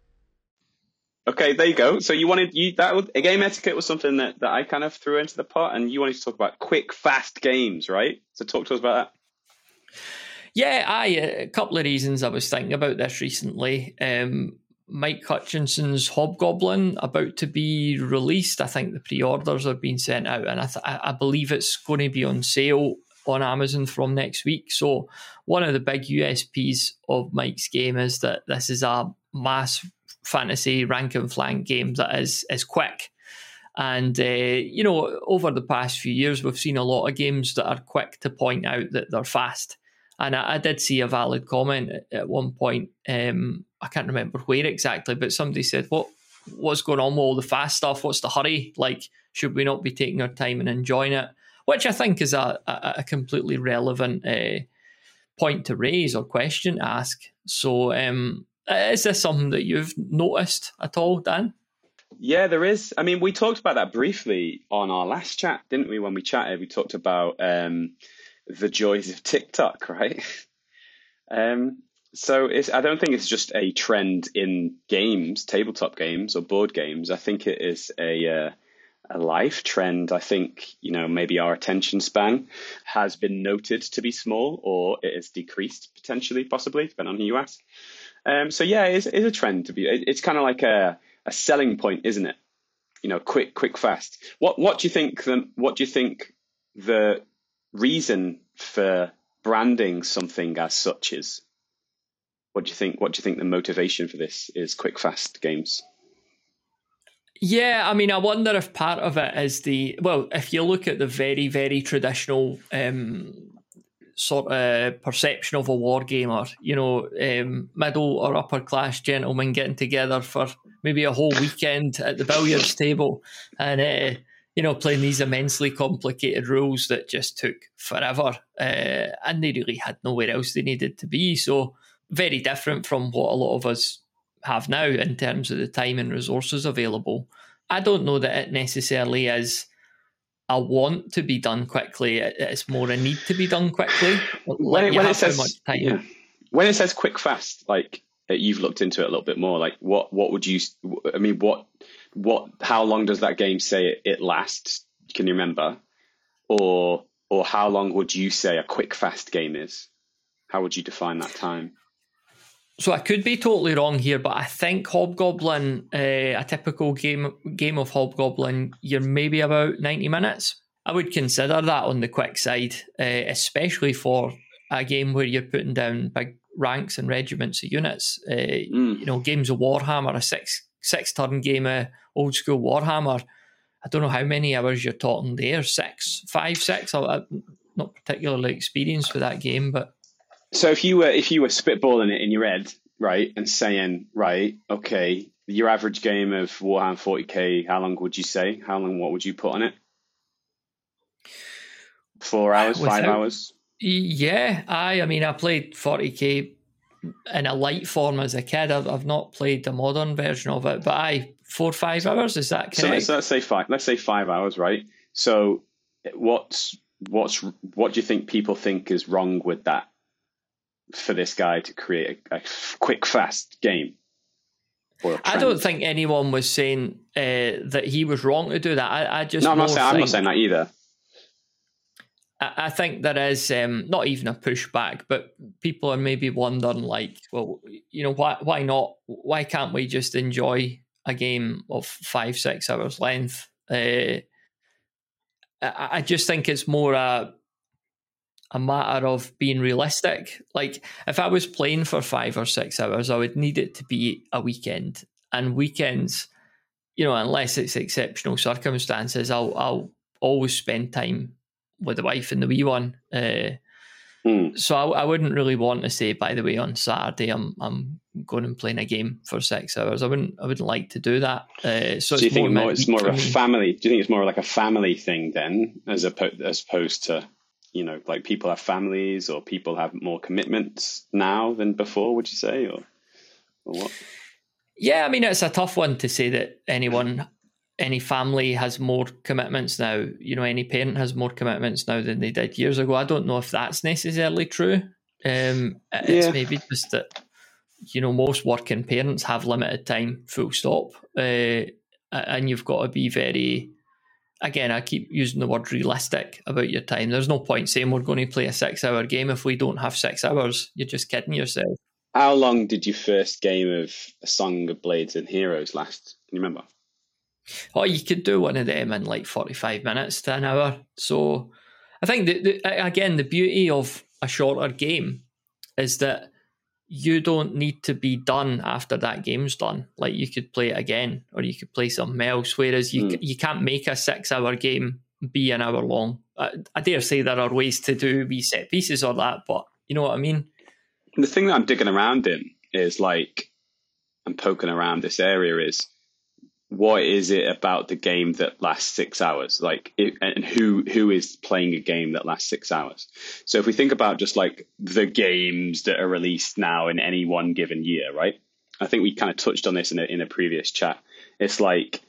Okay, there you go. So you wanted, you that was, a game etiquette was something that, that I kind of threw into the pot, and you wanted to talk about quick, fast games, right? So talk to us about that. Yeah, I, a couple of reasons I was thinking about this recently. Um, Mike Hutchinson's Hobgoblin about to be released. I think the pre-orders are being sent out, and I, th- I believe it's going to be on sale on Amazon from next week. So one of the big U S Ps of Mike's game is that this is a mass fantasy rank and flank game that is is quick. And, uh, you know, over the past few years, we've seen a lot of games that are quick to point out that they're fast. And I, I did see a valid comment at, at one point. Um, I can't remember where exactly, but somebody said, "What what's going on with all the fast stuff? What's the hurry? Like, should we not be taking our time and enjoying it?" Which I think is a, a, a completely relevant uh, point to raise or question to ask. So um, is this something that you've noticed at all, Dan? Yeah, there is. I mean, we talked about that briefly on our last chat, didn't we? When we chatted, we talked about um, the joys of TikTok, right? um, so it's, I don't think it's just a trend in games, tabletop games or board games. I think it is a uh, a life trend. I think, you know, maybe our attention span has been noted to be small, or it has decreased potentially, possibly, depending on who you ask. Um, so yeah, it's, it's a trend to be. It's kind of like a, a selling point, isn't it? You know, quick, quick, fast. What what do you think? The, what do you think the reason for branding something as such is? What do you think? What do you think the motivation for this is? Quick, fast games. Yeah, I mean, I wonder if part of it is the, well, if you look at the very, very traditional um, sort of perception of a war gamer, you know, um, middle or upper class gentlemen getting together for maybe a whole weekend at the billiards table and, uh, you know, playing these immensely complicated rules that just took forever, uh, and they really had nowhere else they needed to be. So very different from what a lot of us have now in terms of the time and resources available. I don't know that it necessarily is a want to be done quickly. It's more a need to be done quickly. When it, when it says much time. Yeah. When it says quick fast, like you've looked into it a little bit more. Like what what would you? I mean, what what? How long does that game say it, it lasts? Can you remember? Or or how long would you say a quick fast game is? How would you define that time? So I could be totally wrong here, but I think Hobgoblin, uh, a typical game game of Hobgoblin, you're maybe about ninety minutes. I would consider that on the quick side, uh, especially for a game where you're putting down big ranks and regiments of units. Uh, mm. You know, games of Warhammer, a six six turn game of old school Warhammer. I don't know how many hours you're talking there. Six, five, six. I'm not particularly experienced with that game, but. So if you were if you were spitballing it in your head, right, and saying, right, okay, your average game of Warhammer forty K, how long would you say? How long? What would you put on it? Four hours, Without, five hours? Yeah, I. I mean, I played forty K in a light form as a kid. I've, I've not played the modern version of it, but I four five hours. Is that correct? So let's, let's say five. Let's say five hours, right? So what's what's what do you think people think is wrong with that? For this guy to create a, a quick, fast game? I don't think anyone was saying uh, that he was wrong to do that. I, I just no, I'm not saying I'm not saying that either. I, I think there is um, not even a pushback, but people are maybe wondering, like, well, you know, why why not? Why can't we just enjoy a game of five, six hours length? Uh, I, I just think it's more a a matter of being realistic. Like if I was playing for five or six hours, I would need it to be a weekend. And weekends, you know, unless it's exceptional circumstances, I'll I'll always spend time with the wife and the wee one. Uh, Mm. So I, I wouldn't really want to say, by the way, on Saturday I'm I'm going and playing a game for six hours. I wouldn't I wouldn't like to do that. Uh, so Do you it's think more, more, it's more of a me. family? Do you think it's more like a family thing then, as opposed as opposed to, you know, like people have families or people have more commitments now than before? Would you say, or or what? Yeah, I mean, it's a tough one to say that anyone, any family has more commitments now. You know, any parent has more commitments now than they did years ago. I don't know if that's necessarily true. Um, it's Yeah. maybe just that, you know, most working parents have limited time, full stop. Uh, and you've got to be very, again, I keep using the word realistic about your time. There's no point saying we're going to play a six hour game if we don't have six hours. You're just kidding yourself. How long did your first game of A Song of Blades and Heroes last? Can you remember? Oh, you could do one of them in like forty-five minutes to an hour. So I think, that the, again, the beauty of a shorter game is that you don't need to be done after that game's done. Like, you could play it again or you could play something else, whereas you, mm. you can't make a six-hour game be an hour long. I, I dare say there are ways to do wee set pieces or that, but you know what I mean? The thing that I'm digging around in is, like, I'm poking around this area is, what is it about the game that lasts six hours? Like, it, and who who is playing a game that lasts six hours? So if we think about just like the games that are released now in any one given year, right? I think we kind of touched on this in a, in a previous chat. It's like,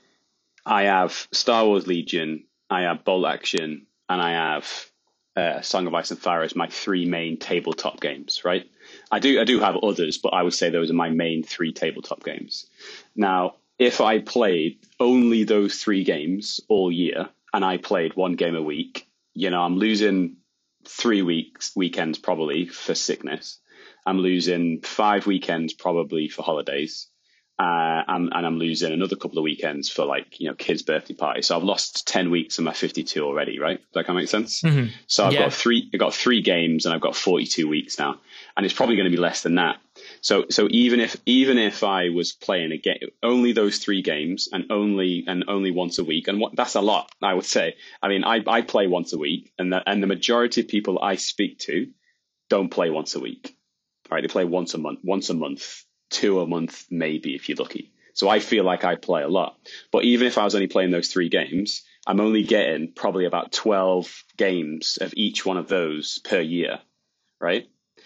I have Star Wars Legion, I have Bolt Action, and I have uh, Song of Ice and Fire as my three main tabletop games, right? I do I do have others, but I would say those are my main three tabletop games. Now, if I played only those three games all year and I played one game a week, you know, I'm losing three weeks, weekends probably for sickness. I'm losing five weekends probably for holidays. Uh, and, and I'm losing another couple of weekends for, like, you know, kids' birthday parties. So I've lost ten weeks of my fifty-two already, right? Does that kind of make sense? Mm-hmm. So I've yeah. got three, I've got three games and I've got forty-two weeks now, and it's probably going to be less than that. So, so even if, even if I was playing a game, only those three games and only, and only once a week, and what, that's a lot, I would say. I mean, I, I play once a week, and the, and the majority of people I speak to don't play once a week, right? They play once a month, once a month. Two a month, maybe, if you're lucky. So I feel like I play a lot. But even if I was only playing those three games, I'm only getting probably about twelve games of each one of those per year, right?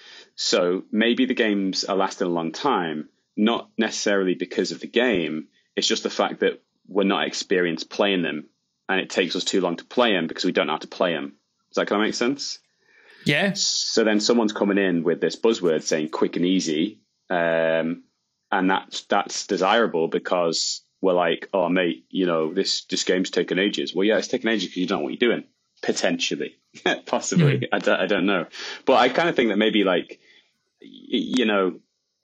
So maybe the games are lasting a long time, not necessarily because of the game. It's just the fact that we're not experienced playing them, and it takes us too long to play them because we don't know how to play them. Does that kind of make sense? Yeah. So then someone's coming in with this buzzword saying quick and easy. Um, and that's that's desirable because we're like, oh mate, you know, this this game's taken ages. Well, yeah, it's taken ages because you don't know what you're doing, potentially, possibly. Mm. I don't, I don't know, but I kind of think that maybe, like, you know,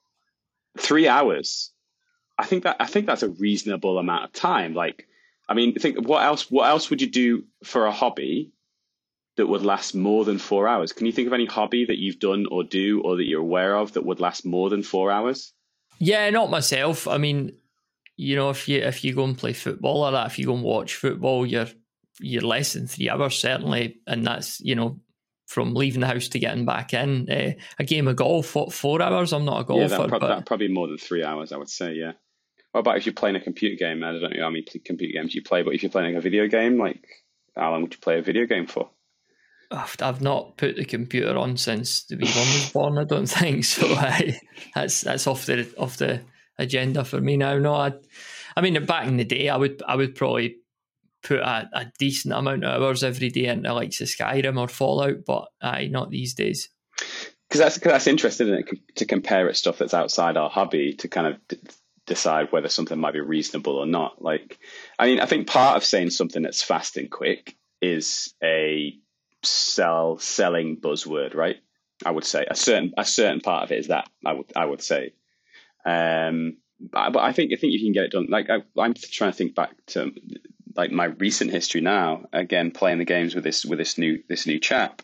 three hours. I think that I think that's a reasonable amount of time. Like, I mean, think what else? What else would you do for a hobby that would last more than four hours? Can you think of any hobby that you've done or do or that you're aware of that would last more than four hours? Yeah, not myself. I mean, you know, if you if you go and play football or that, if you go and watch football, you're you're less than three hours certainly, and that's, you know, from leaving the house to getting back in. Uh, a game of golf, what, four hours? I'm not a golfer. Yeah, that'd, pro- but... that'd probably more than three hours, I would say. Yeah. What about if you're playing a computer game? I don't know how many computer games you play, but if you're playing a video game, like, how long would you play a video game for? I've not put the computer on since the wee one was born, I don't think. So I, that's that's off the off the agenda for me now. No, I, I mean, back in the day, I would I would probably put a, a decent amount of hours every day into, like, Skyrim or Fallout, but aye, not these days. Because that's cause that's interesting, isn't it? To compare it stuff that's outside our hobby to kind of d- decide whether something might be reasonable or not. Like, I mean, I think part of saying something that's fast and quick is a sell selling buzzword, right? I would say a certain a certain part of it is that I would I would say, um, but, but I think I think you can get it done. Like, I, I'm trying to think back to, like, my recent history now. Again, playing the games with this with this new this new chap.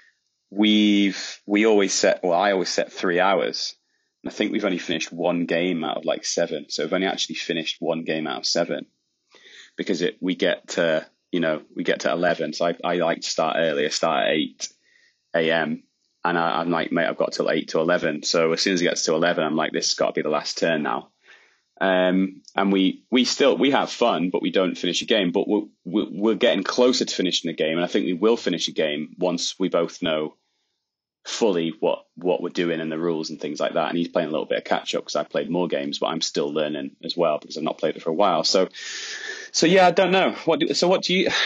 We've we always set well, I always set three hours. And I think we've only finished one game out of like seven. So we've only actually finished one game out of seven because it we get to. You know, we get to eleven. So I, I like to start early. I start at eight a.m. And I, I'm like, mate, I've got till eight to eleven. So as soon as it gets to eleven, I'm like, this has got to be the last turn now. Um, and we we still we have fun, but we don't finish a game. But we're, we're getting closer to finishing the game, and I think we will finish a game once we both know fully what what we're doing and the rules and things like that. And he's playing a little bit of catch up because I played more games, but I'm still learning as well because I've not played it for a while. So, so yeah, I don't know. What do, so what do you?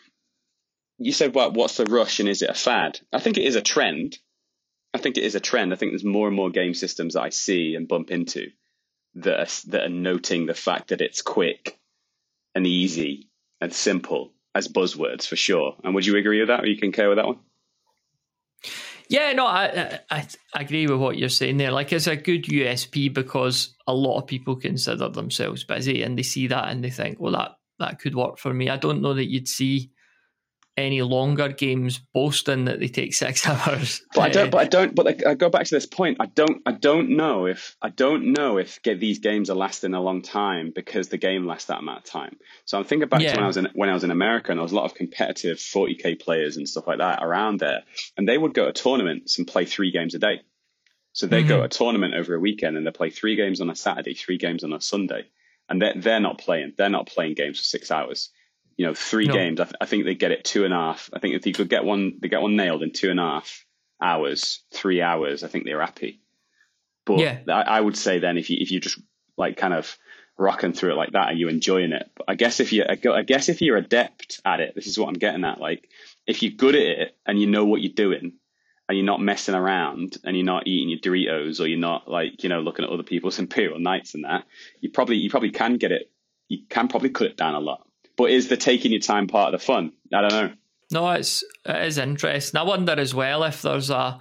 You said what? What's the rush and is it a fad? I think it is a trend. I think it is a trend. I think there's more and more game systems that I see and bump into that are, that are noting the fact that it's quick and easy and simple as buzzwords for sure. And would you agree with that, or you concur with that one? Yeah, no, I, I I agree with what you're saying there. Like, it's a good U S P because a lot of people consider themselves busy and they see that and they think, well, that, that could work for me. I don't know that you'd see any longer games boasting that they take six hours. But I don't. But I don't. But I go back to this point. I don't. I don't know if. I don't know if get these games are lasting a long time because the game lasts that amount of time. So I'm thinking back yeah. to when I was in when I was in America, and there was a lot of competitive forty K players and stuff like that around there, and they would go to tournaments and play three games a day. So they mm-hmm. go to a tournament over a weekend and they play three games on a Saturday, three games on a Sunday, and they're they're not playing. They're not playing games for six hours. You know, three no. games. I, th- I think they get it two and a half. I think if you could get one, they get one nailed in two and a half hours, three hours. I think they're happy. But yeah. I, I would say then if you if you just like kind of rocking through it like that, are you enjoying it? But I guess if you, I guess if you're adept at it, this is what I'm getting at. Like if you're good at it and you know what you're doing, and you're not messing around, and you're not eating your Doritos, or you're not like you know looking at other people's Imperial Nights and that, you probably you probably can get it. You can probably cut it down a lot. But is the taking your time part of the fun? I don't know. No, it's it is interesting. I wonder as well if there's a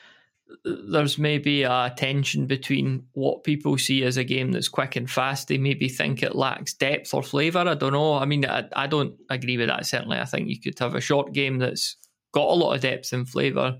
there's maybe a tension between what people see as a game that's quick and fast. They maybe think it lacks depth or flavour. I don't know. I mean, I, I don't agree with that. Certainly, I think you could have a short game that's got a lot of depth and flavour,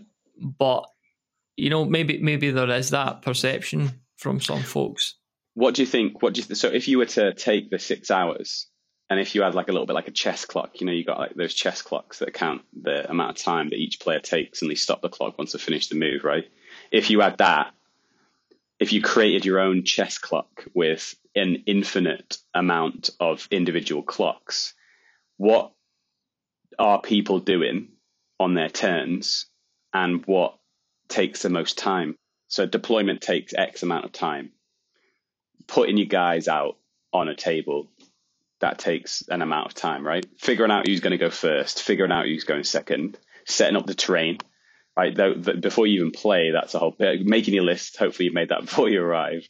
but you know, maybe maybe there is that perception from some folks. What do you think? What do you th- so if you were to take the six hours? And if you had like a little bit like a chess clock, you know, you got like those chess clocks that count the amount of time that each player takes and they stop the clock once they finish the move, right? If you had that, if you created your own chess clock with an infinite amount of individual clocks, what are people doing on their turns and what takes the most time? So deployment takes X amount of time. Putting you guys out on a table, that takes an amount of time, right? Figuring out who's going to go first, figuring out who's going second, setting up the terrain, right? The, the, before you even play, that's a whole bit. Making your list, hopefully you made that before you arrive.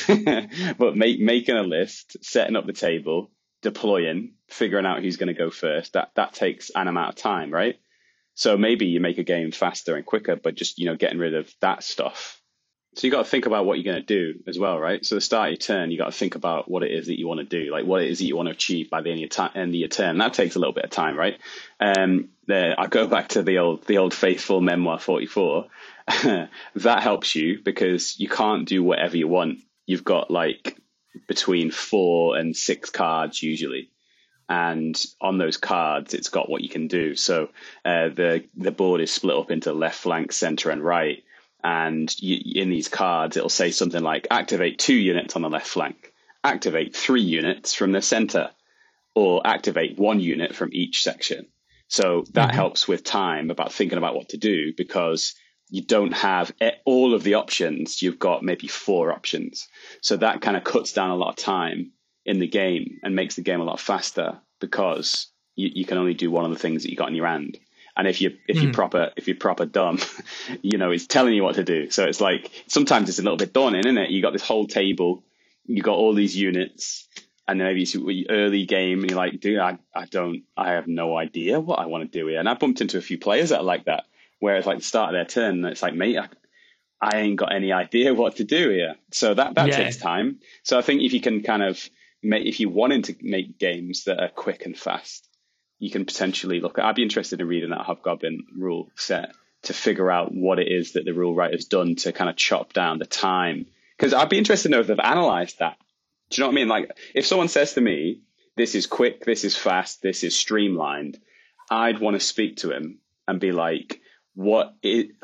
But make, making a list, setting up the table, deploying, figuring out who's going to go first, that, that takes an amount of time, right? So maybe you make a game faster and quicker, but just, you know, getting rid of that stuff. So you got to think about what you're going to do as well, right? So the start of your turn, you got to think about what it is that you want to do, like what it is that you want to achieve by the end of your, ta- end of your turn. That takes a little bit of time, right? Um, there, I go back to the old, the old faithful Memoir forty-four. That helps you because you can't do whatever you want. You've got like between four and six cards usually. And on those cards, it's got what you can do. So uh, the the board is split up into left flank, center, and right. And you, in these cards, it'll say something like activate two units on the left flank, activate three units from the center, or activate one unit from each section. So that mm-hmm. helps with time about thinking about what to do because you don't have all of the options. You've got maybe four options. So that kind of cuts down a lot of time in the game and makes the game a lot faster because you, you can only do one of the things that you got in your hand. And if you if you mm. proper if you're proper dumb, you know, it's telling you what to do. So it's like sometimes it's a little bit daunting, isn't it? You got this whole table, you got all these units, and then maybe it's early game, and you're like, dude, I I don't, I have no idea what I want to do here. And I bumped into a few players that are like that, where it's like the start of their turn, and it's like, mate, I, I ain't got any idea what to do here. So that that yeah. takes time. So I think if you can kind of make, if you wanted to make games that are quick and fast, you can potentially look at, I'd be interested in reading that Hobgoblin rule set to figure out what it is that the rule writer's done to kind of chop down the time. Because I'd be interested to know if they've analyzed that. Do you know what I mean? Like if someone says to me, this is quick, this is fast, this is streamlined, I'd want to speak to him and be like, what is,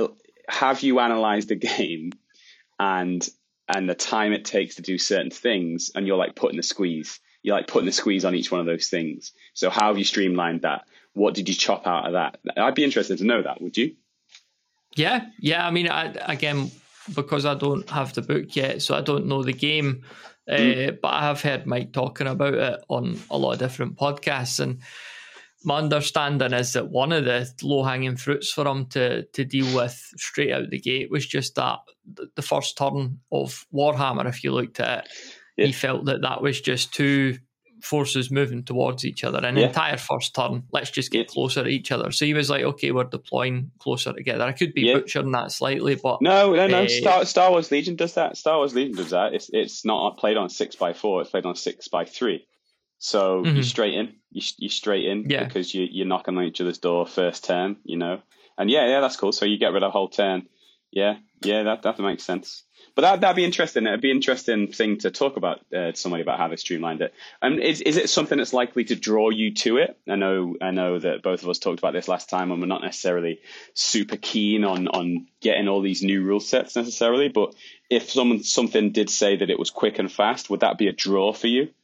have you analyzed a game and and the time it takes to do certain things, and you're like putting the squeeze, you're like putting the squeeze on each one of those things. So how have you streamlined that? What did you chop out of that? I'd be interested to know that. Would you? Yeah, yeah. I mean, I, again, because I don't have the book yet, so I don't know the game. Mm. Uh, but I have heard Mike talking about it on a lot of different podcasts, and my understanding is that one of the low-hanging fruits for him to to deal with straight out the gate was just that the first turn of Warhammer. If you looked at it, yeah. he felt that that was just two forces moving towards each other. An yeah. entire first turn, let's just get yeah. closer to each other. So he was like, okay, we're deploying closer together. I could be yeah. butchering that slightly, but no, no, no. Uh, Star, Star Wars Legion does that. Star Wars Legion does that. It's it's not played on six by four. It's played on six by three. So mm-hmm. you straight in, you you straight in yeah. because you you're knocking on each other's door first turn, you know. And yeah, yeah, that's cool. So you get rid of a whole turn. Yeah, yeah, that that makes sense. But that that'd be interesting. It'd be an interesting thing to talk about uh, to somebody about how they streamlined it. And is is it something that's likely to draw you to it? I know I know that both of us talked about this last time, and we're not necessarily super keen on on getting all these new rule sets necessarily. But if someone something did say that it was quick and fast, would that be a draw for you?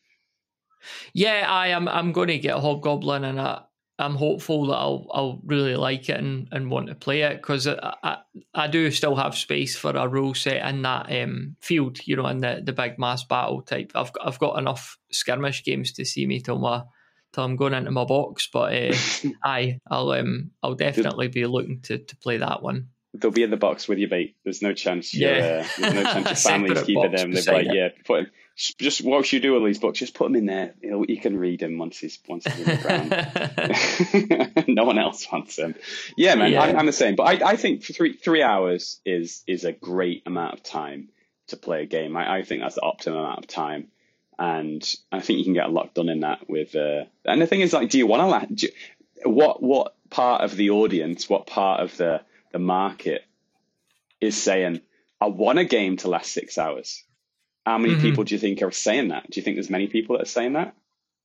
Yeah, I am. I'm going to get Hobgoblin, and I, I'm hopeful that I'll I'll really like it and, and want to play it, because I, I I do still have space for a rule set in that um, field, you know, in the, the big mass battle type. I've got, I've got enough skirmish games to see me till my till I'm going into my box, but uh, aye, I'll um I'll definitely be looking to, to play that one. They'll be in the box with you, mate. There's no chance. Yeah, uh, there's no chance your family's keeping them. They're like, yeah, put him. Just what you do with these books, just put them in there. You know, you can read them once he's once he's in the ground. No one else wants them. Yeah, man, yeah. I, I'm the same. But I, I think three three hours is is a great amount of time to play a game. I, I think that's the optimum amount of time, and I think you can get a lot done in that. With uh, and the thing is, like, do you want to? What what part of the audience? What part of the the market is saying, I want a game to last six hours? How many mm-hmm. people do you think are saying that? Do you think there's many people that are saying that?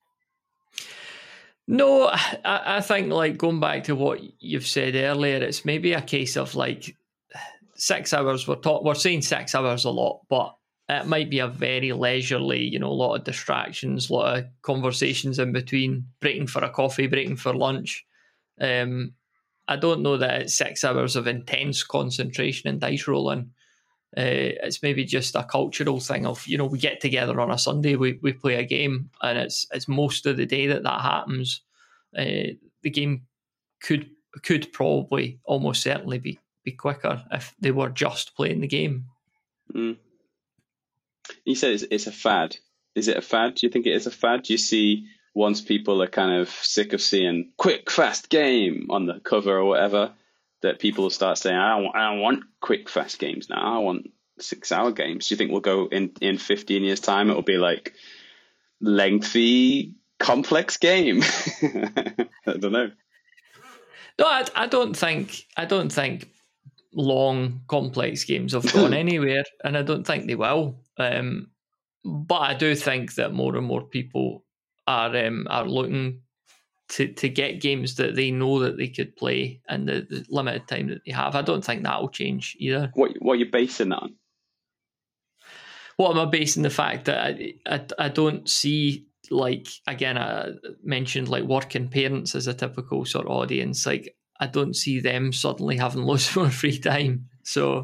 No, I, I think, like, going back to what you've said earlier, it's maybe a case of like six hours. We're talk, we're saying six hours a lot, but it might be a very leisurely, you know, a lot of distractions, a lot of conversations in between, breaking for a coffee, breaking for lunch. Um, I don't know that it's six hours of intense concentration and dice rolling. Uh, it's maybe just a cultural thing of, you know, we get together on a Sunday, we, we play a game, and it's it's most of the day that that happens. Uh, the game could could probably almost certainly be, be quicker if they were just playing the game. Mm. You said it's, it's a fad. Is it a fad? Do you think it is a fad? Do you see once people are kind of sick of seeing quick, fast game on the cover or whatever, that people will start saying, I don't, I don't want quick, fast games now. I want six-hour games. Do you think we'll go in, in fifteen years' time, it will be like lengthy, complex game? I don't know. No, I, I don't think I don't think long, complex games have gone anywhere, and I don't think they will. Um, but I do think that more and more people are um, are looking to, to get games that they know that they could play in the, the limited time that they have. I don't think that will change either. What what are you basing that on? What am I basing the fact that I, I, I don't see, like, again, I mentioned like working parents as a typical sort of audience. Like, I don't see them suddenly having loads more free time. So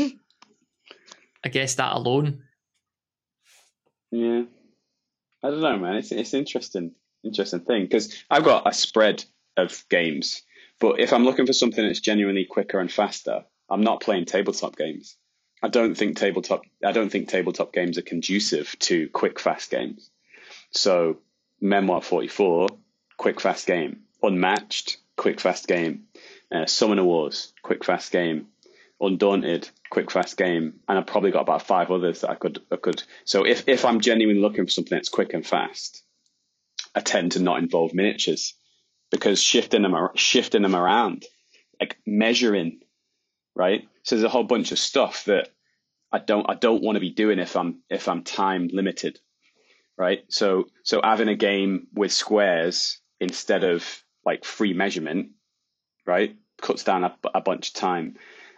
I guess that alone. Yeah. I don't know, man. It's it's interesting. Interesting thing, because I've got a spread of games, but if I'm looking for something that's genuinely quicker and faster, I'm not playing tabletop games. I don't think tabletop I don't think tabletop games are conducive to quick, fast games. So Memoir forty-four, quick, fast game. Unmatched, quick, fast game. Uh, Summoner Wars, quick, fast game. Undaunted, quick, fast game. And I've probably got about five others that I could I could. So if if I'm genuinely looking for something that's quick and fast, I tend to not involve miniatures, because shifting them, shifting them around, like measuring, right? So there's a whole bunch of stuff that I don't, I don't want to be doing if I'm, if I'm time limited, right? So, so having a game with squares instead of like free measurement, right, cuts down a, a bunch of time.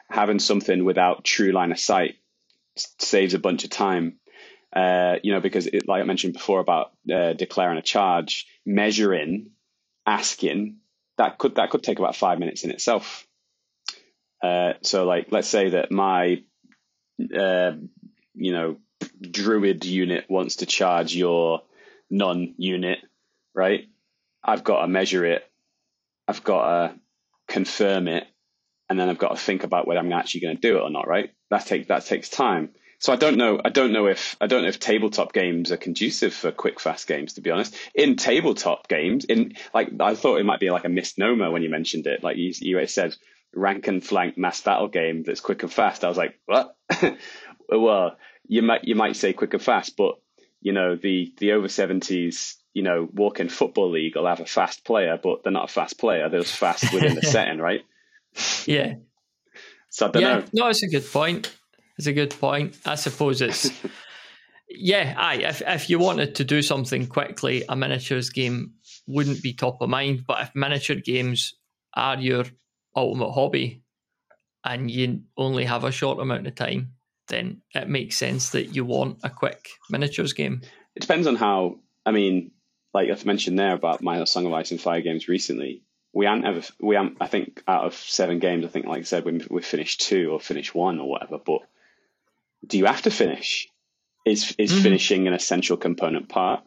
having something without true line of sight saves a bunch of time. Uh, you know, because it, like I mentioned before about uh, declaring a charge, measuring, asking, that could that could take about five minutes in itself. Uh, so, like, let's say that my, uh, you know, druid unit wants to charge your nun unit, right? I've got to measure it, I've got to confirm it, and then I've got to think about whether I'm actually going to do it or not, right? That take that takes time. So I don't know. I don't know if I don't know if tabletop games are conducive for quick, fast games. To be honest, in tabletop games, in like I thought it might be like a misnomer when you mentioned it. Like you, you said, rank and flank mass battle game that's quick and fast. I was like, what? Well, you might you might say quick and fast, but you know the the over seventies, you know, walk-in football league will have a fast player, but they're not a fast player. They're just fast within the setting, right? Yeah. So I don't yeah. know. No, it's a good point. It's a good point. I suppose it's, yeah, aye, if, if you wanted to do something quickly, a miniatures game wouldn't be top of mind. But if miniature games are your ultimate hobby and you only have a short amount of time, then it makes sense that you want a quick miniatures game. It depends on how, I mean, like I've mentioned there about my Song of Ice and Fire games recently. We haven't ever, we haven't, I think out of seven games, I think, like I said, we, we finished two or finished one or whatever, but do you have to finish? Is is mm-hmm. finishing an essential component part?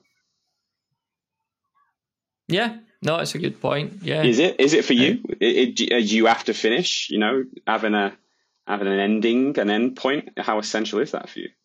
Yeah, no, it's a good point. Yeah, is it? Is it for you? Yeah. It, it, do you have to finish? You know, having a having an ending, an end point. How essential is that for you?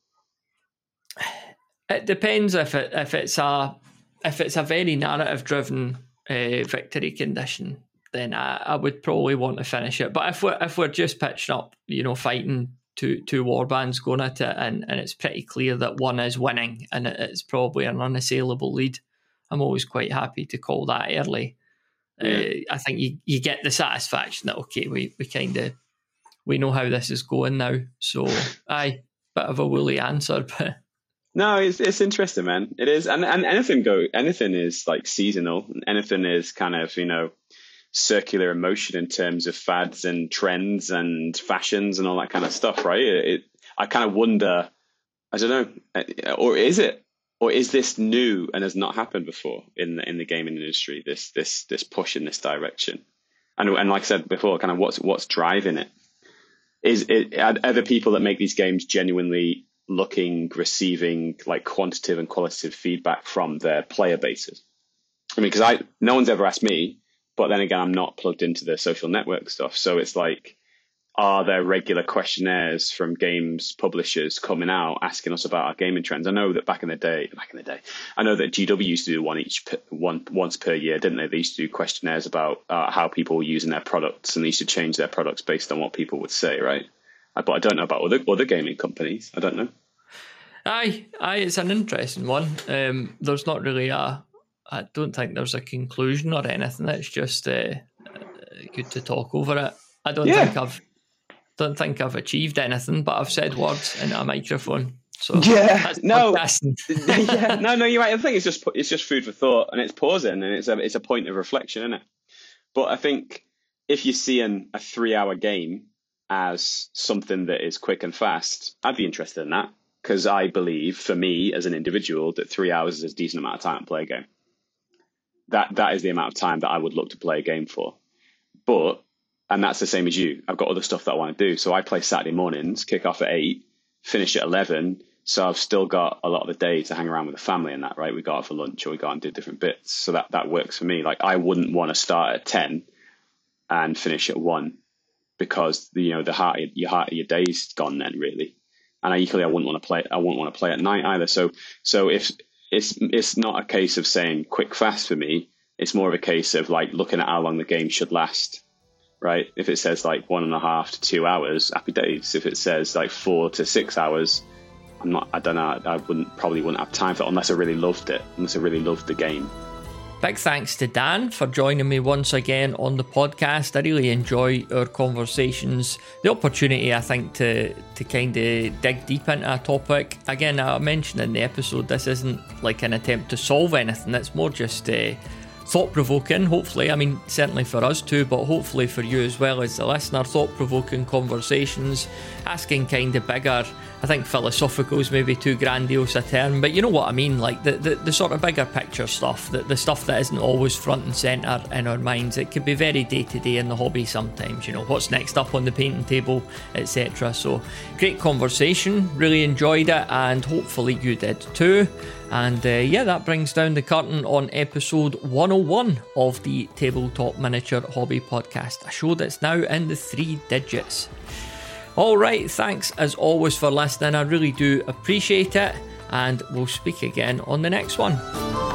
It depends if it if it's a if it's a very narrative driven uh, victory condition, then I, I would probably want to finish it. But if we're if we're just pitching up, you know, fighting two two war bands going at it, and, and it's pretty clear that one is winning, and it, it's probably an unassailable lead, I'm always quite happy to call that early. Yeah. Uh, I think you, you get the satisfaction that, okay, we, we kind of, we know how this is going now. So, aye, bit of a woolly answer, but... No, it's it's interesting, man. It is. And, and anything go anything is like seasonal. Anything is kind of, you know, circular emotion in terms of fads and trends and fashions and all that kind of stuff, right? It, it I kind of wonder, I don't know, or is it, or is this new and has not happened before in the in the gaming industry? This this this push in this direction, and and like I said before, kind of what's what's driving it? Is it are, are the people that make these games genuinely looking, receiving like quantitative and qualitative feedback from their player bases? I mean, because I no one's ever asked me. But then again, I'm not plugged into the social network stuff. So it's like, are there regular questionnaires from games publishers coming out asking us about our gaming trends? I know that back in the day, back in the day, I know that G W used to do one each, one once per year, didn't they? They used to do questionnaires about uh, how people were using their products, and they used to change their products based on what people would say, right? But I don't know about other other gaming companies. I don't know. Aye, aye, it's an interesting one. Um, there's not really a. I don't think there's a conclusion or anything. It's just uh, good to talk over it. I don't yeah. think I've don't think I've achieved anything, but I've said words into a microphone. So yeah, no, yeah, no, no, you're right. I think it's just it's just food for thought, and it's pausing, and it's a it's a point of reflection, isn't it? But I think if you're seeing a three-hour game as something that is quick and fast, I'd be interested in that, because I believe, for me as an individual, that three hours is a decent amount of time to play a game. That that is the amount of time that I would look to play a game for. But, and that's the same as you, I've got other stuff that I want to do. So I play Saturday mornings, kick off at eight, finish at eleven. So I've still got a lot of the day to hang around with the family and that, right? We go out for lunch or we go out and do different bits. So that, that works for me. Like, I wouldn't want to start at ten and finish at one, because the, you know, the heart of, your heart of your day's gone then, really. And I equally, I wouldn't want to play, I wouldn't want to play at night either. So, so if, It's it's not a case of saying quick fast for me. It's more of a case of like looking at how long the game should last, right? If it says like one and a half to two hours, happy days. If it says like four to six hours, I'm not. I don't know. I wouldn't probably wouldn't have time for it unless I really loved it. Unless I really loved the game. Big thanks to Dan for joining me once again on the podcast. I really enjoy our conversations. The opportunity, I think, to to kind of dig deep into a topic. Again, I mentioned in the episode, this isn't like an attempt to solve anything. It's more just uh, thought-provoking, hopefully. I mean, certainly for us too, but hopefully for you as well as the listener. Thought-provoking conversations, asking kind of bigger, I think philosophical is maybe too grandiose a term, but you know what I mean, like the, the, the sort of bigger picture stuff, the, the stuff that isn't always front and centre in our minds. It could be very day-to-day in the hobby sometimes, you know, what's next up on the painting table, et cetera. So, great conversation, really enjoyed it, and hopefully you did too. And uh, yeah, that brings down the curtain on episode one oh one of the Tabletop Miniature Hobby Podcast, a show that's now in the three digits. Alright, thanks as always for listening, I really do appreciate it, and we'll speak again on the next one.